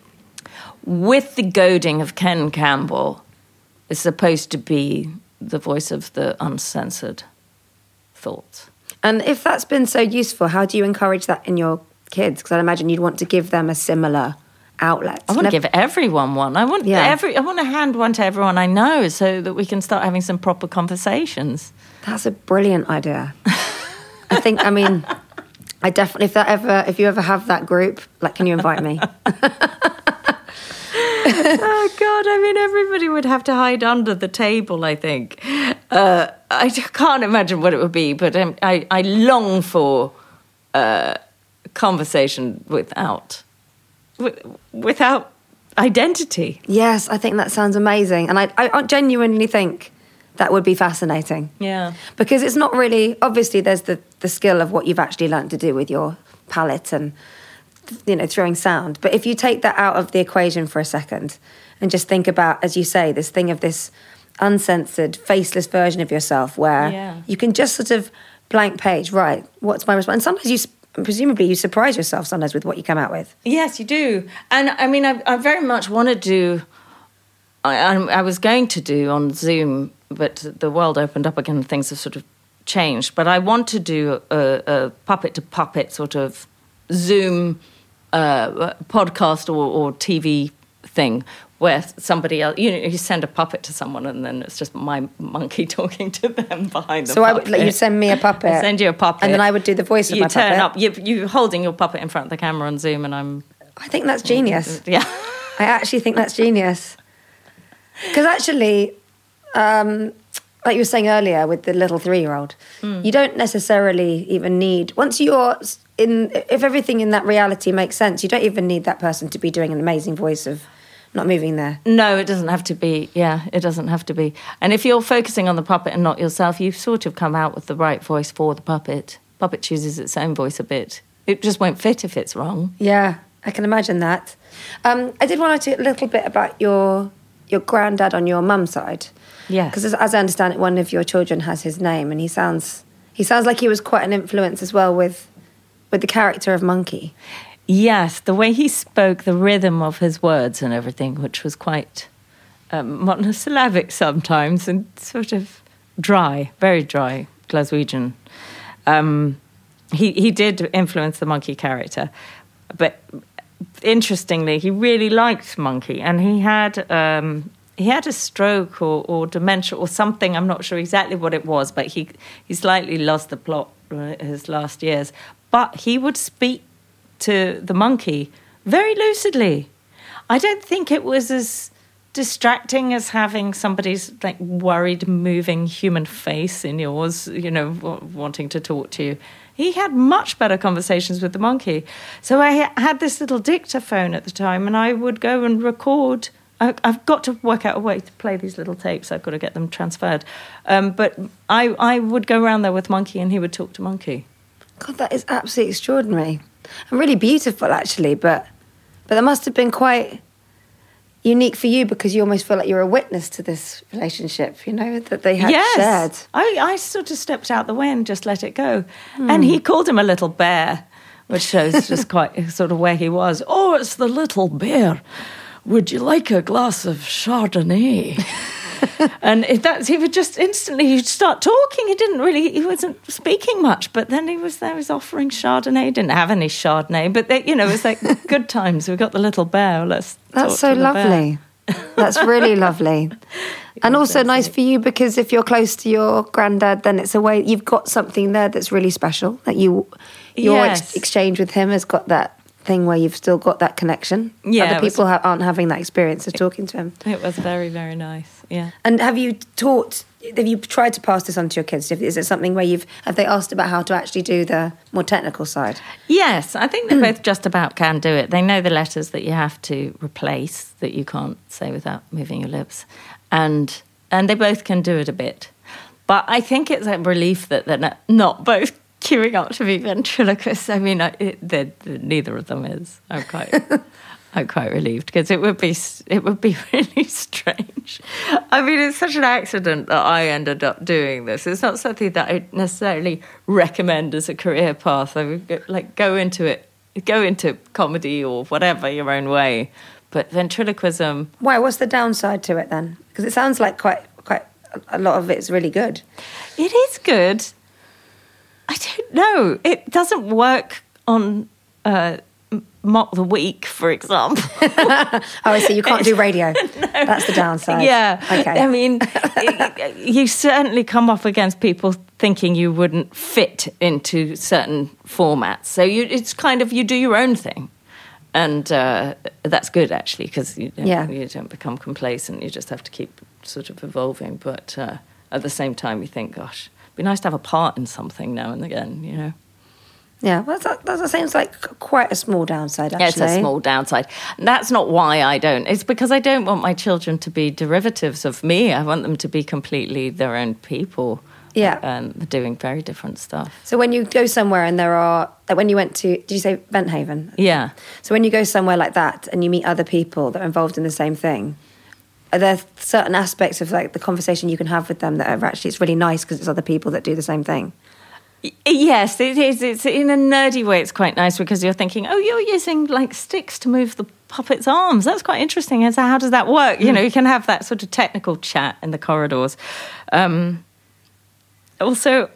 with the goading of Ken Campbell, is supposed to be the voice of the uncensored thoughts. And if that's been so useful, how do you encourage that in your kids? Because I'd imagine you'd want to give them a similar outlet. I want to give everyone one. I want Yeah. every. I want to hand one to everyone I know, so that we can start having some proper conversations. That's a brilliant idea. I think. I mean, I definitely. If that ever, if you ever have that group, like, can you invite me? Oh God! I mean, everybody would have to hide under the table. I think. Uh, I can't imagine what it would be, but um, I, I long for uh, conversation without. Without identity. Yes, I think that sounds amazing. And I, I genuinely think that would be fascinating. Yeah. Because it's not really, obviously there's the, the skill of what you've actually learned to do with your palette and, you know, throwing sound. But if you take that out of the equation for a second and just think about, as you say, this thing of this uncensored, faceless version of yourself where yeah. you can just sort of blank page, right, what's my response? And sometimes you... presumably you surprise yourself sometimes with what you come out with. Yes, you do. And I mean, I, I very much want to do, I, I, I was going to do on Zoom, but the world opened up again and things have sort of changed. But I want to do a, a puppet-to-puppet sort of Zoom uh, podcast or, or T V thing where somebody else, you know, you send a puppet to someone and then it's just my monkey talking to them behind the so puppet. I would let you send me a puppet. I send you a puppet. And then I would do the voice of you my puppet. You turn up, you, you're holding your puppet in front of the camera on Zoom and I'm... I think that's genius. Yeah. I actually think that's genius. Because actually, um, like you were saying earlier with the little three-year-old, mm. you don't necessarily even need... Once you're in... If everything in that reality makes sense, you don't even need that person to be doing an amazing voice of... not moving there. No, it doesn't have to be. Yeah, it doesn't have to be. And if you're focusing on the puppet and not yourself, you've sort of come out with the right voice for the puppet. Puppet chooses its own voice a bit. It just won't fit if it's wrong. Yeah, I can imagine that. Um, I did want to talk a little bit about your your granddad on your mum's side. Yeah. Because as, as I understand it, one of your children has his name, and he sounds he sounds like he was quite an influence as well with with the character of Monkey. Yes, the way he spoke, the rhythm of his words and everything, which was quite um, monosyllabic sometimes and sort of dry, very dry, Glaswegian. Um, he, he did influence the Monkey character, but interestingly, he really liked Monkey, and he had um, he had a stroke or, or dementia or something. I'm not sure exactly what it was, but he he slightly lost the plot in his last years. But he would speak to the Monkey very lucidly. I don't think it was as distracting as having somebody's like worried, moving human face in yours, you know, w- wanting to talk to you. He had much better conversations with the Monkey. So I had this little dictaphone at the time, and I would go and record. I, I've got to work out a way to play these little tapes. I've got to get them transferred. Um, but I, I would go around there with Monkey, and he would talk to Monkey. God, that is absolutely extraordinary. And really beautiful, actually. But, but that must have been quite unique for you, because you almost feel like you're a witness to this relationship, you know, that they had yes. shared. I, I sort of stepped out the way and just let it go. Hmm. And he called him a little bear, which shows just quite sort of where he was. Oh, it's the little bear. Would you like a glass of Chardonnay? And if that's, he would just instantly, he'd start talking. He didn't really, he wasn't speaking much, but then he was there, he was offering Chardonnay. He didn't have any Chardonnay, but they, you know, it was like good times. We got the little bear. Let's That's so lovely. That's really lovely. And also nice for you, because if you're close to your granddad, then it's a way, you've got something there that's really special. That you, your yes. ex- exchange with him has got that thing where you've still got that connection. Yeah, Other people was, ha- aren't having that experience of talking to him. It was very, very nice, yeah. And have you taught, have you tried to pass this on to your kids? Is it something where you've, have they asked about how to actually do the more technical side? Yes, I think they both just about can do it. They know the letters that you have to replace, that you can't say without moving your lips. And and they both can do it a bit. But I think it's a relief that they're not, not both queuing up to be ventriloquists. I mean, I, it, they're, they're, neither of them is. I'm quite, I'm quite relieved, because it would be, it would be really strange. I mean, it's such an accident that I ended up doing this. It's not something that I necessarily recommend as a career path. I would go, like go into it, go into comedy or whatever your own way. But ventriloquism. Why? What's the downside to it then? Because it sounds like quite, quite a lot of it's really good. It is good. I don't know. It doesn't work on uh, Mock the Week, for example. Oh, I see. You can't do radio. No. That's the downside. Yeah. Okay. I mean, it, you certainly come up against people thinking you wouldn't fit into certain formats. So you, it's kind of, you do your own thing. And uh, that's good, actually, because you, yeah. you don't become complacent. You just have to keep sort of evolving. But uh, at the same time, you think, gosh, it'd be nice to have a part in something now and again, you know. Yeah, well, that, that seems like quite a small downside, actually. It's a small downside. That's not why I don't. It's because I don't want my children to be derivatives of me. I want them to be completely their own people. Yeah. And um, doing very different stuff. So when you go somewhere and there are, like when you went to, did you say Benthaven? Yeah. So when you go somewhere like that and you meet other people that are involved in the same thing, are there certain aspects of like the conversation you can have with them that are actually, it's really nice because it's other people that do the same thing? Yes, it is. It's in a nerdy way. It's quite nice because you're thinking, oh, you're using like sticks to move the puppet's arms. That's quite interesting. And so how does that work? Mm. You know, you can have that sort of technical chat in the corridors. Um, also,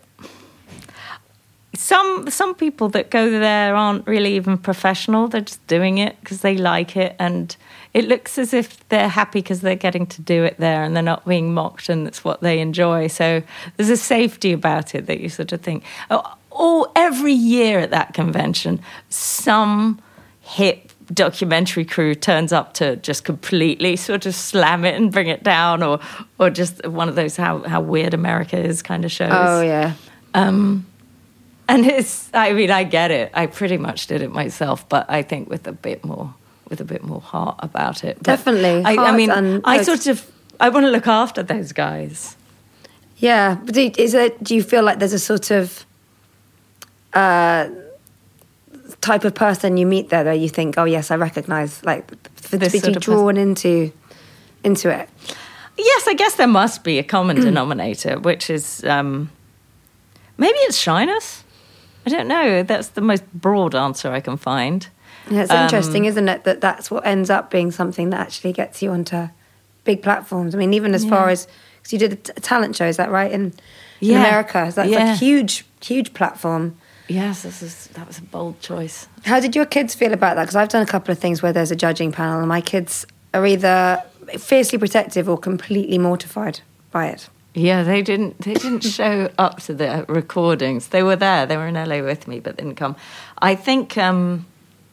some some people that go there aren't really even professional. They're just doing it because they like it, and it looks as if they're happy because they're getting to do it there and they're not being mocked, and it's what they enjoy. So there's a safety about it that you sort of think, oh, oh every year at that convention, some hip documentary crew turns up to just completely sort of slam it and bring it down, or or just one of those how, how weird America is kind of shows. Oh, yeah. Um, and it's, I mean, I get it. I pretty much did it myself, but I think with a bit more... with a bit more heart about it. But Definitely. I, I mean, and I sort of, I want to look after those guys. Yeah. But do, is it, do you feel like there's a sort of uh, type of person you meet there that you think, oh, yes, I recognise, like, for This to be sort of drawn into, into it? Yes, I guess there must be a common denominator, which is, um, maybe it's shyness. I don't know. That's the most broad answer I can find. Yeah, it's Um, interesting, isn't it, that that's what ends up being something that actually gets you onto big platforms. I mean, even as Yeah. far as, because you did a, t- a talent show, is that right, in, in Yeah. America? That's like Yeah. a huge, huge platform. Yes, this is, that was a bold choice. How did your kids feel about that? Because I've done a couple of things where there's a judging panel and my kids are either fiercely protective or completely mortified by it. Yeah, they didn't. They didn't show up to the recordings. They were there. They were in L A with me, but didn't come. I think. Um,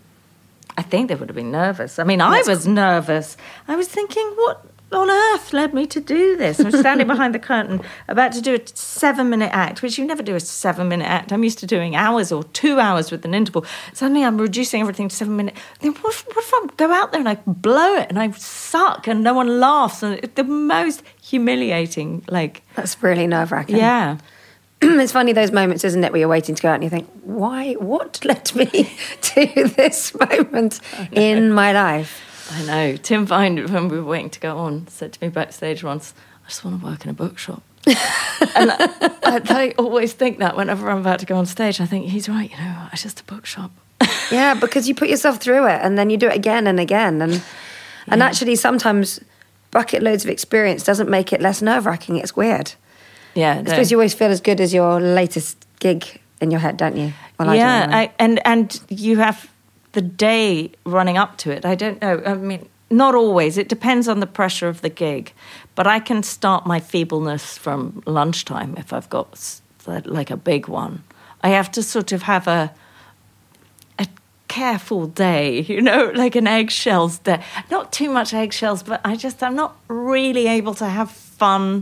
I think they would have been nervous. I mean, I was nervous. I was thinking, what on earth led me to do this? I'm standing behind the curtain, about to do a seven-minute act, which you never do a seven-minute act. I'm used to doing hours or two hours with an interval. Suddenly, I'm reducing everything to seven minutes. Then what, if- what if I go out there and I blow it and I suck and no one laughs? And it's the most humiliating, like... That's really nerve-wracking. Yeah. It's funny, those moments, isn't it, where you're waiting to go out and you think, why, what led me to this moment in my life? I know. Tim Vine, when we were waiting to go on, said to me backstage once, I just want to work in a bookshop. And I, I, I always think that whenever I'm about to go on stage, I think, he's right, you know, it's just a bookshop. Yeah, because you put yourself through it and then you do it again and again. And and actually sometimes bucket loads of experience doesn't make it less nerve-wracking. It's weird. Yeah. I suppose you always feel as good as your latest gig in your head, don't you? Well, I do yeah, anyway. I, and, and you have the day running up to it. I don't know. I mean, not always. It depends on the pressure of the gig. But I can start my feebleness from lunchtime if I've got s- like a big one. I have to sort of have a a careful day, you know, like an eggshells day. Not too much eggshells, but I just, I'm not really able to have fun.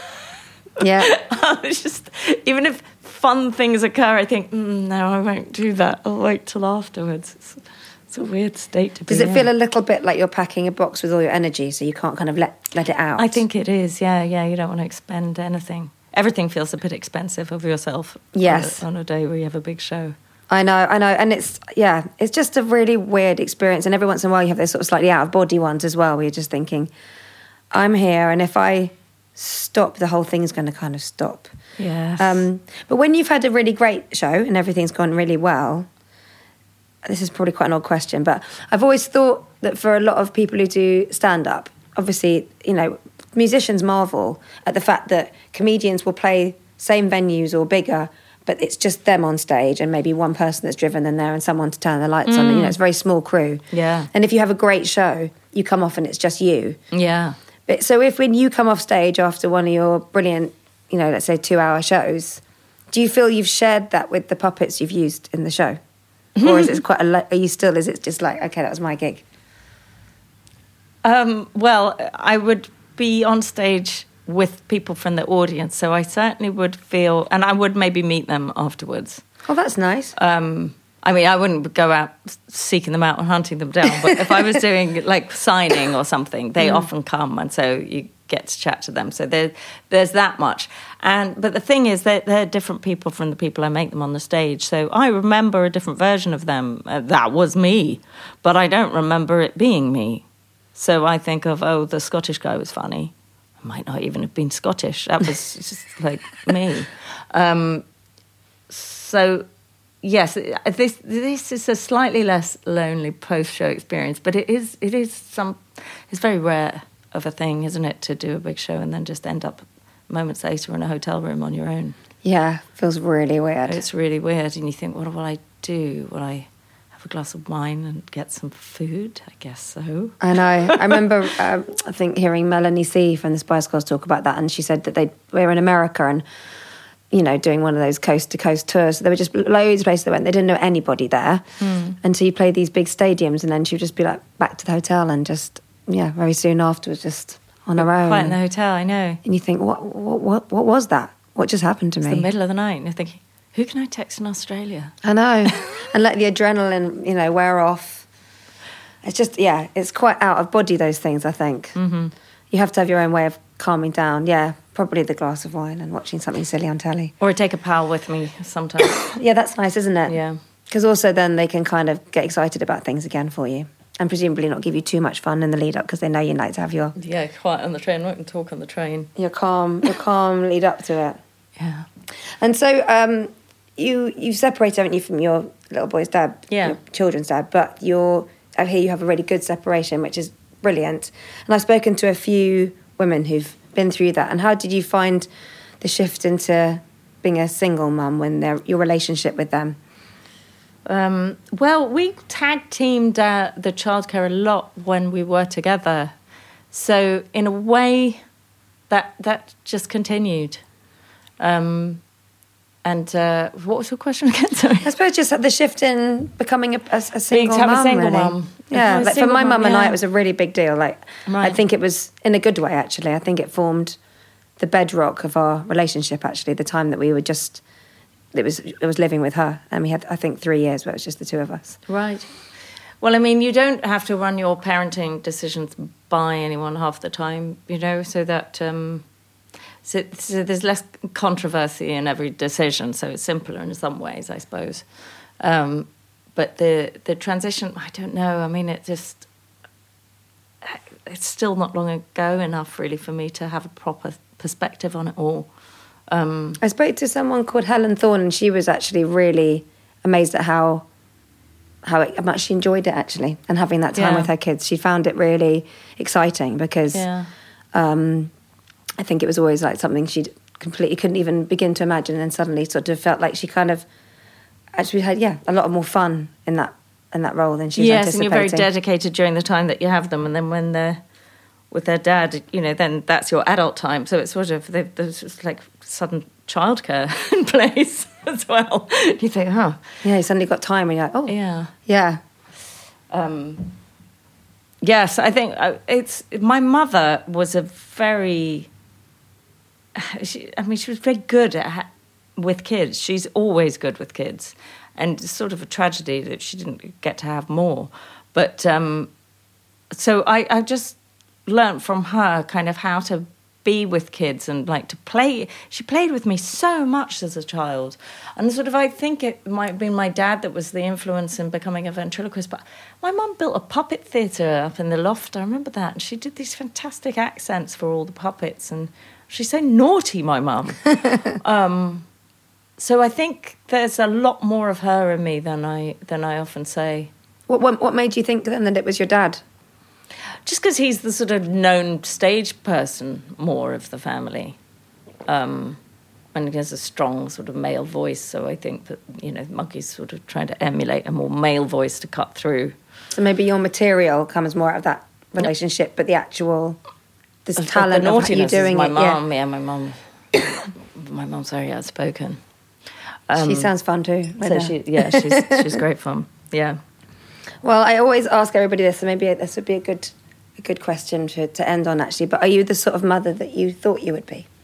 Yeah. It's just, even if fun things occur, I think, mm, no, I won't do that. I'll wait till afterwards. It's, it's a weird state to be Does it in. feel a little bit like you're packing a box with all your energy so you can't kind of let, let it out? I think it is, yeah, yeah. You don't want to expend anything. Everything feels a bit expensive of yourself. Yes. On a, on a day where you have a big show. I know, I know. And it's, yeah, it's just a really weird experience. And every once in a while you have those sort of slightly out-of-body ones as well, where you're just thinking, I'm here, and if I stop, the whole thing's going to kind of stop. Yes. Um, but when you've had a really great show and everything's gone really well, this is probably quite an odd question, but I've always thought that for a lot of people who do stand-up, obviously, you know, musicians marvel at the fact that comedians will play same venues or bigger, but it's just them on stage and maybe one person that's driven them there and someone to turn the lights on. And, you know, it's a very small crew. Yeah. And if you have a great show, you come off and it's just you. Yeah. But so if when you come off stage after one of your brilliant, you know, let's say two-hour shows, do you feel you've shared that with the puppets you've used in the show? Or is it quite a, lo- are you still, is it just like, okay, that was my gig? Um, well, I would be on stage with people from the audience, so I certainly would feel, and I would maybe meet them afterwards. Oh, that's nice. Um, I mean, I wouldn't go out seeking them out and hunting them down, but if I was doing like signing or something, they mm. often come, and so you get to chat to them. So there, there's that much. And but the thing is that they're different people from the people I make them on the stage. So I remember a different version of them. Uh, that was me, but I don't remember it being me. So I think of, oh, the Scottish guy was funny. I might not even have been Scottish. That was just like me. Um, so... Yes, this this is a slightly less lonely post-show experience, but it is it is some it's very rare of a thing, isn't it, to do a big show and then just end up moments later in a hotel room on your own. Yeah, feels really weird. It's really weird, and you think, what will I do? Will I have a glass of wine and get some food? I guess so. I know. I remember, um, I think, hearing Melanie C from the Spice Girls talk about that, and she said that they were in America and, you know, doing one of those coast-to-coast tours. So there were just loads of places they went. They didn't know anybody there. Mm. And so you played these big stadiums, and then she would just be like back to the hotel and just, yeah, very soon afterwards, just on her own. Quite in the hotel, I know. And you think, what, what, what, what was that? What just happened to it's me? It's the middle of the night, and you're thinking, who can I text in Australia? I know. And let the adrenaline, you know, wear off. It's just, yeah, it's quite out of body, those things, I think. Mm-hmm. You have to have your own way of calming down. Yeah, probably the glass of wine and watching something silly on telly. Or take a pal with me sometimes. Yeah, that's nice, isn't it? Yeah. Because also then they can kind of get excited about things again for you. And presumably not give you too much fun in the lead up because they know you like to have your... Yeah, quiet on the train. I can talk on the train. Your calm, your calm lead up to it. Yeah. And so um, you, you've separated, haven't you, from your little boy's dad, Yeah. your children's dad, but you're, I hear you have a really good separation, which is brilliant. And I've spoken to a few women who've been through that. And how did you find the shift into being a single mum when they're, your relationship with them? Um, well, we tag teamed uh, the childcare a lot when we were together. So in a way, that that just continued. Um, and uh, what was your question again? Sorry. I suppose just the shift in becoming a, a, a single Become a mum. single really. mum. Yeah, Become a like for single my mum, mum and I, yeah. it was a really big deal. Like, Right. I think it was in a good way, actually. I think it formed the bedrock of our relationship, actually, the time that we were just... It was it was living with her, and we had, I think, three years where it was just the two of us. Right. Well, I mean, you don't have to run your parenting decisions by anyone half the time, you know, so that um, so, so there's less controversy in every decision, so it's simpler in some ways, I suppose. Um, but the the transition, I don't know. I mean, it just it's still not long ago enough, really, for me to have a proper perspective on it all. Um, I spoke to someone called Helen Thorne, and she was actually really amazed at how how, it, how much she enjoyed it, actually, and having that time Yeah. with her kids. She found it really exciting because yeah. um, I think it was always like something she completely couldn't even begin to imagine, and suddenly sort of felt like she kind of actually had, yeah, a lot more fun in that in that role than she was yes, and anticipating. you're very dedicated during the time that you have them, and then when they're with their dad, you know, then that's your adult time. So it's sort of, there's just like sudden childcare in place as well. You think, oh. Yeah, you suddenly got time and you're like, oh. Yeah. Yeah. Um, yes, I think uh, it's, my mother was a very, she, I mean, she was very good at ha- with kids. She's always good with kids. And it's sort of a tragedy that she didn't get to have more. But, um, so I, I just learned from her kind of how to be with kids and like to play. She played with me so much as a child. And sort of, I think it might have been my dad that was the influence in becoming a ventriloquist. But my mum built a puppet theatre up in the loft. I remember that. And she did these fantastic accents for all the puppets. And she's so naughty, my mum. um, so I think there's a lot more of her in me than I than I often say. What, what, what made you think then that it was your dad? Just because he's the sort of known stage person more of the family. Um, and he has a strong sort of male voice, so I think that, you know, Monkey's sort of trying to emulate a more male voice to cut through. So maybe your material comes more out of that relationship, but the actual, this But talent the of you naughtiness doing is my it. mum, yeah. yeah, my mum. My mum's very outspoken. Yeah. Um, She sounds fun too. with So her. she, yeah, she's she's great fun. Yeah. Well, I always ask everybody this, so maybe this would be a good a good question to, to end on, actually. But are you the sort of mother that you thought you would be?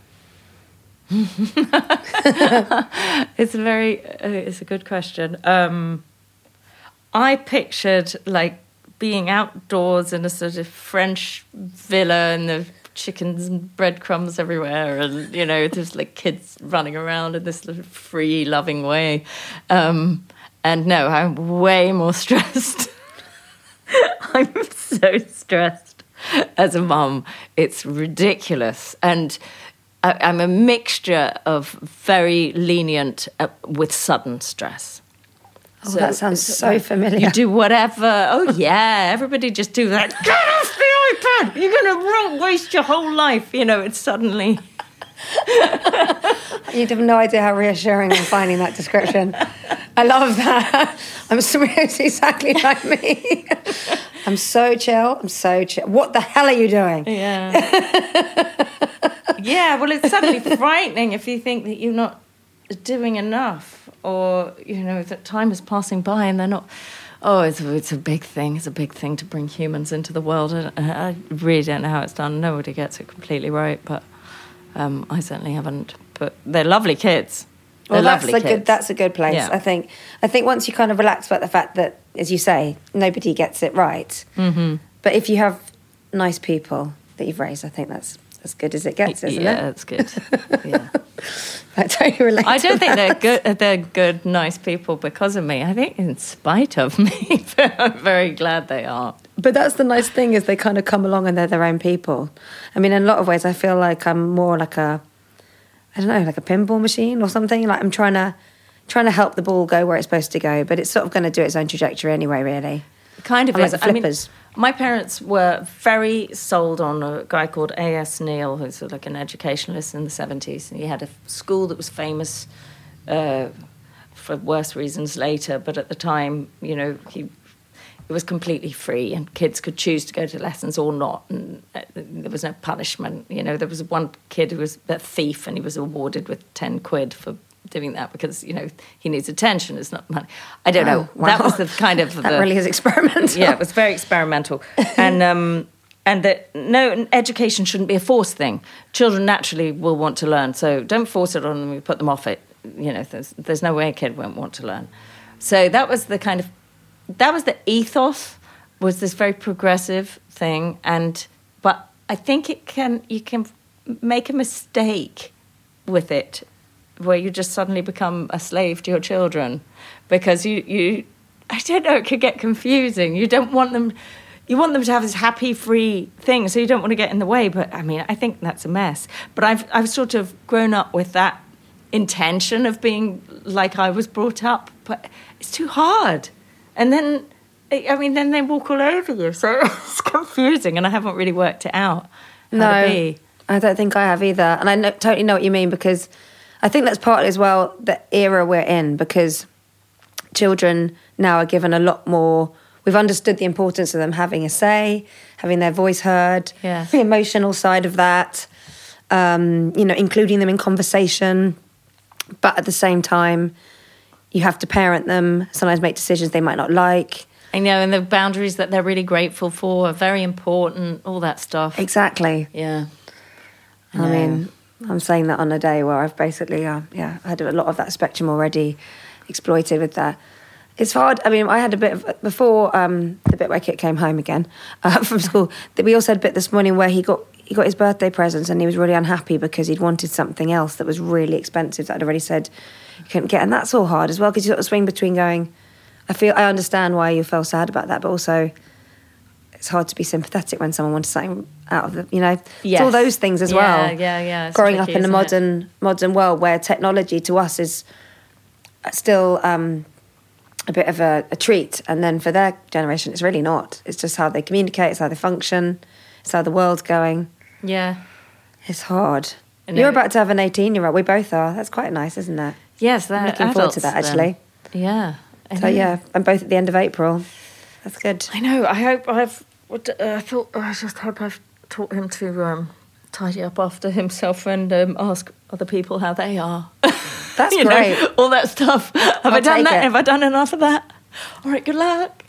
It's a very, uh, it's a good question. Um, I pictured like being outdoors in a sort of French villa and the chickens and breadcrumbs everywhere, and you know, there's like kids running around in this sort of free, loving way. Um, and no, I'm way more stressed. I'm so stressed as a mum. It's ridiculous. And I, I'm a mixture of very lenient uh, with sudden stress. Oh, that sounds so familiar. You do whatever. Oh, yeah, everybody just do that. Get off the iPad! You're going to waste your whole life. You know, it's suddenly... You'd have no idea how reassuring I'm finding that description. I love that. I'm so, it's exactly like me. I'm so chill. I'm so chill. What the hell are you doing? Yeah. Yeah, well, it's suddenly frightening if you think that you're not doing enough, or, you know, that time is passing by and they're not... Oh, it's, it's a big thing. It's a big thing to bring humans into the world. I, I really don't know how it's done. Nobody gets it completely right, but um, I certainly haven't. But they're lovely kids. They're Well, that's lovely a kids. good. That's a good place. Yeah. I think. I think once you kind of relax about the fact that, as you say, nobody gets it right. Mm-hmm. But if you have nice people that you've raised, I think that's as good as it gets, isn't yeah, it? that's good. Yeah. I totally relate. I don't to think they're that. good. They're good, nice people because of me. I think in spite of me. I'm very glad they are. But that's the nice thing, is they kind of come along and they're their own people. I mean, in a lot of ways, I feel like I'm more like a, I don't know, like a pinball machine or something. Like I'm trying to trying to help the ball go where it's supposed to go, but it's sort of going to do its own trajectory anyway, really. Kind of I like is. the flippers. I mean, my parents were very sold on a guy called A S Neal, who's sort of like an educationalist in the seventies. And he had a school that was famous uh, for worse reasons later, but at the time, you know, he it was completely free and kids could choose to go to lessons or not. And uh, there was no punishment. You know, there was one kid who was a thief and he was awarded with ten quid for doing that because, you know, he needs attention, it's not money. I don't Oh, know. wow. That was the kind of... That the, really is experimental. Yeah, it was very experimental. and um, and that, no, education shouldn't be a forced thing. Children naturally will want to learn, so don't force it on them, you put them off it. You know, there's, there's no way a kid won't want to learn. So that was the kind of... That was the ethos, was this very progressive thing. And but I think it can you can make a mistake with it, where you just suddenly become a slave to your children, because you, you I don't know, it could get confusing. You don't want them, you want them to have this happy, free thing, so you don't want to get in the way. But I mean, I think that's a mess. But I've I've sort of grown up with that intention of being like I was brought up, but it's too hard. And then, I mean, then they walk all over you, so it's confusing, and I haven't really worked it out how No, to be. I don't think I have either. And I know, totally know what you mean, because I think that's partly as well the era we're in, because children now are given a lot more... We've understood the importance of them having a say, having their voice heard, Yes. the emotional side of that, um, you know, including them in conversation. But at the same time, you have to parent them, sometimes make decisions they might not like. I know, and the boundaries that they're really grateful for are very important, all that stuff. Exactly. Yeah. I, I mean, I'm saying that on a day where I've basically, uh, yeah, had a lot of that spectrum already exploited with that. It's hard. I mean, I had a bit of, before um, the bit where Kit came home again uh, from school, that we also had a bit this morning where he got he got his birthday presents and he was really unhappy because he'd wanted something else that was really expensive that I'd already said you couldn't get. And that's all hard as well, because you sort of swing between going, I feel I understand why you feel sad about that, but also it's hard to be sympathetic when someone wants something out of the, you know, Yes. it's all those things as Yeah, well. yeah, yeah, it's Growing tricky, up in a isn't it? modern modern world where technology to us is still um, a bit of a, a treat, and then for their generation, it's really not. It's just how they communicate, it's how they function, it's how the world's going. Yeah. It's hard. I You're know. about to have an eighteen-year-old. We both are. That's quite nice, isn't it? Yes, they're I'm looking forward to adults that, actually. then. Yeah. I So know. yeah, I'm both at the end of April. That's good. I know. I hope I've. What, uh, I thought. I just hope I've taught him to um, tidy up after himself and um, ask other people how they are. That's You great. know, all that stuff. Have I'll I done take that? it. Have I done enough of that? All right. Good luck.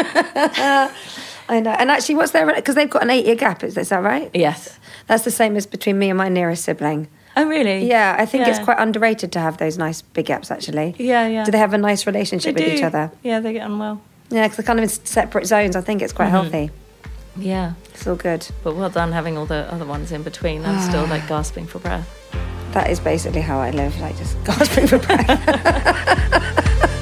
I know. And actually, what's their... Because they've got an eight-year gap, is, is that right? Yes. That's the same as between me and my nearest sibling. Oh, really? Yeah, I think it's Yeah. quite underrated to have those nice big gaps, actually. Yeah, yeah. Do they have a nice They relationship with do. each other? Yeah, they get on well. Yeah, because they're kind of in separate zones. I think it's quite Mm-hmm. healthy. Yeah. It's all good. But well done having all the other ones in between. I'm still like gasping for breath. That is basically how I live, like just gasping for breath.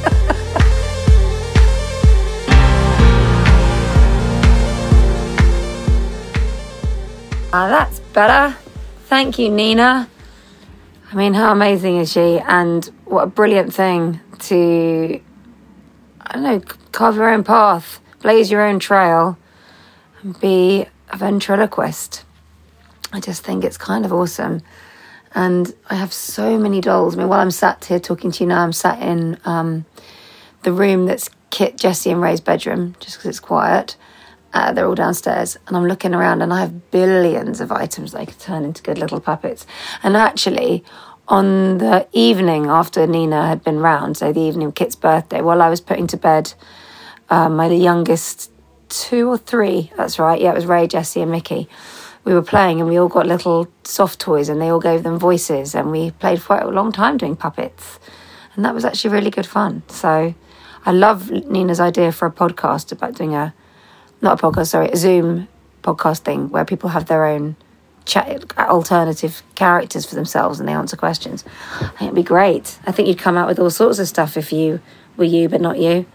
Ah, that's better. Thank you, Nina. I mean, how amazing is she? And what a brilliant thing to, I don't know, carve your own path, blaze your own trail, and be a ventriloquist. I just think it's kind of awesome. And I have so many dolls. I mean, while I'm sat here talking to you now, I'm sat in um, the room that's Kit, Jessie and Ray's bedroom, just because it's quiet. Uh, they're all downstairs, and I'm looking around, and I have billions of items that I could turn into good little puppets. And actually, on the evening after Nina had been round, so the evening of Kit's birthday, while I was putting to bed uh, my youngest two or three, that's right, yeah, it was Ray, Jessie and Mickey, we were playing, and we all got little soft toys, and they all gave them voices, and we played for quite a long time doing puppets. And that was actually really good fun. So I love Nina's idea for a podcast about doing a Not a podcast, sorry, a Zoom podcast thing where people have their own chat, alternative characters for themselves and they answer questions. I think it'd be great. I think you'd come out with all sorts of stuff if you were you, but not you.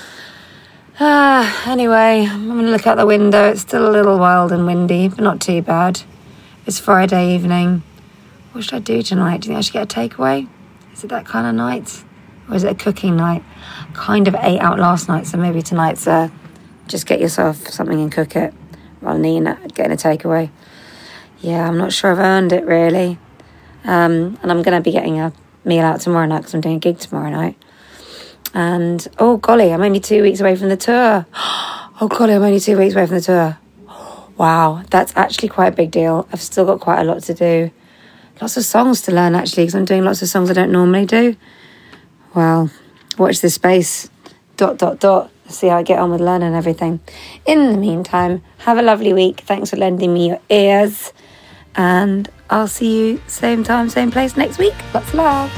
Ah, anyway, I'm going to look out the window. It's still a little wild and windy, but not too bad. It's Friday evening. What should I do tonight? Do you think I should get a takeaway? Is it that kind of night? or is it a cooking night? Kind of ate out last night, so maybe tonight's uh, just get yourself something and cook it rather than eating it, getting a takeaway. Yeah, I'm not sure I've earned it really. Um, and I'm going to be getting a meal out tomorrow night because I'm doing a gig tomorrow night. And, oh golly, I'm only two weeks away from the tour. Oh golly, I'm only two weeks away from the tour. Wow, that's actually quite a big deal. I've still got quite a lot to do. Lots of songs to learn, actually, because I'm doing lots of songs I don't normally do. Well, watch this space. Dot, dot, dot. See how I get on with learning everything. In the meantime, have a lovely week. Thanks for lending me your ears. And I'll see you same time, same place next week. Lots of love.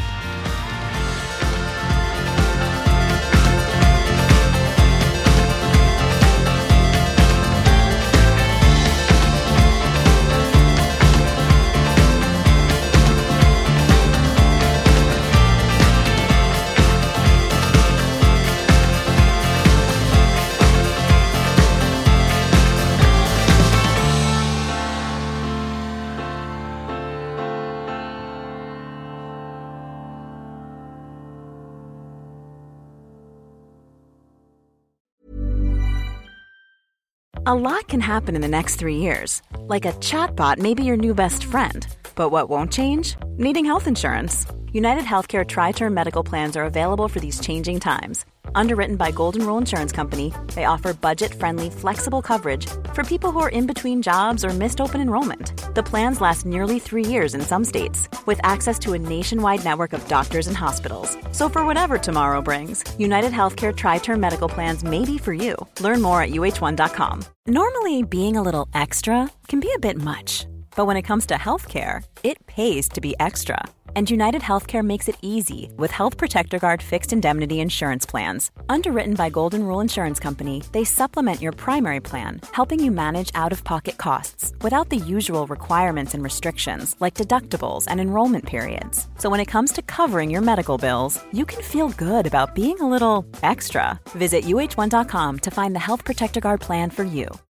A lot can happen in the next three years. Like a chatbot may be your new best friend. But what won't change? Needing health insurance. United Healthcare Tri-Term Medical Plans are available for these changing times. Underwritten by Golden Rule Insurance Company, they offer budget-friendly, flexible coverage for people who are in between jobs or missed open enrollment. The plans last nearly three years in some states, with access to a nationwide network of doctors and hospitals. So for whatever tomorrow brings, United Healthcare Tri-Term Medical Plans may be for you. Learn more at U H one dot com. Normally, being a little extra can be a bit much. But when it comes to healthcare, it pays to be extra. And United Healthcare makes it easy with Health Protector Guard fixed indemnity insurance plans. Underwritten by Golden Rule Insurance Company, they supplement your primary plan, helping you manage out-of-pocket costs without the usual requirements and restrictions like deductibles and enrollment periods. So when it comes to covering your medical bills, you can feel good about being a little extra. Visit U H one dot com to find the Health Protector Guard plan for you.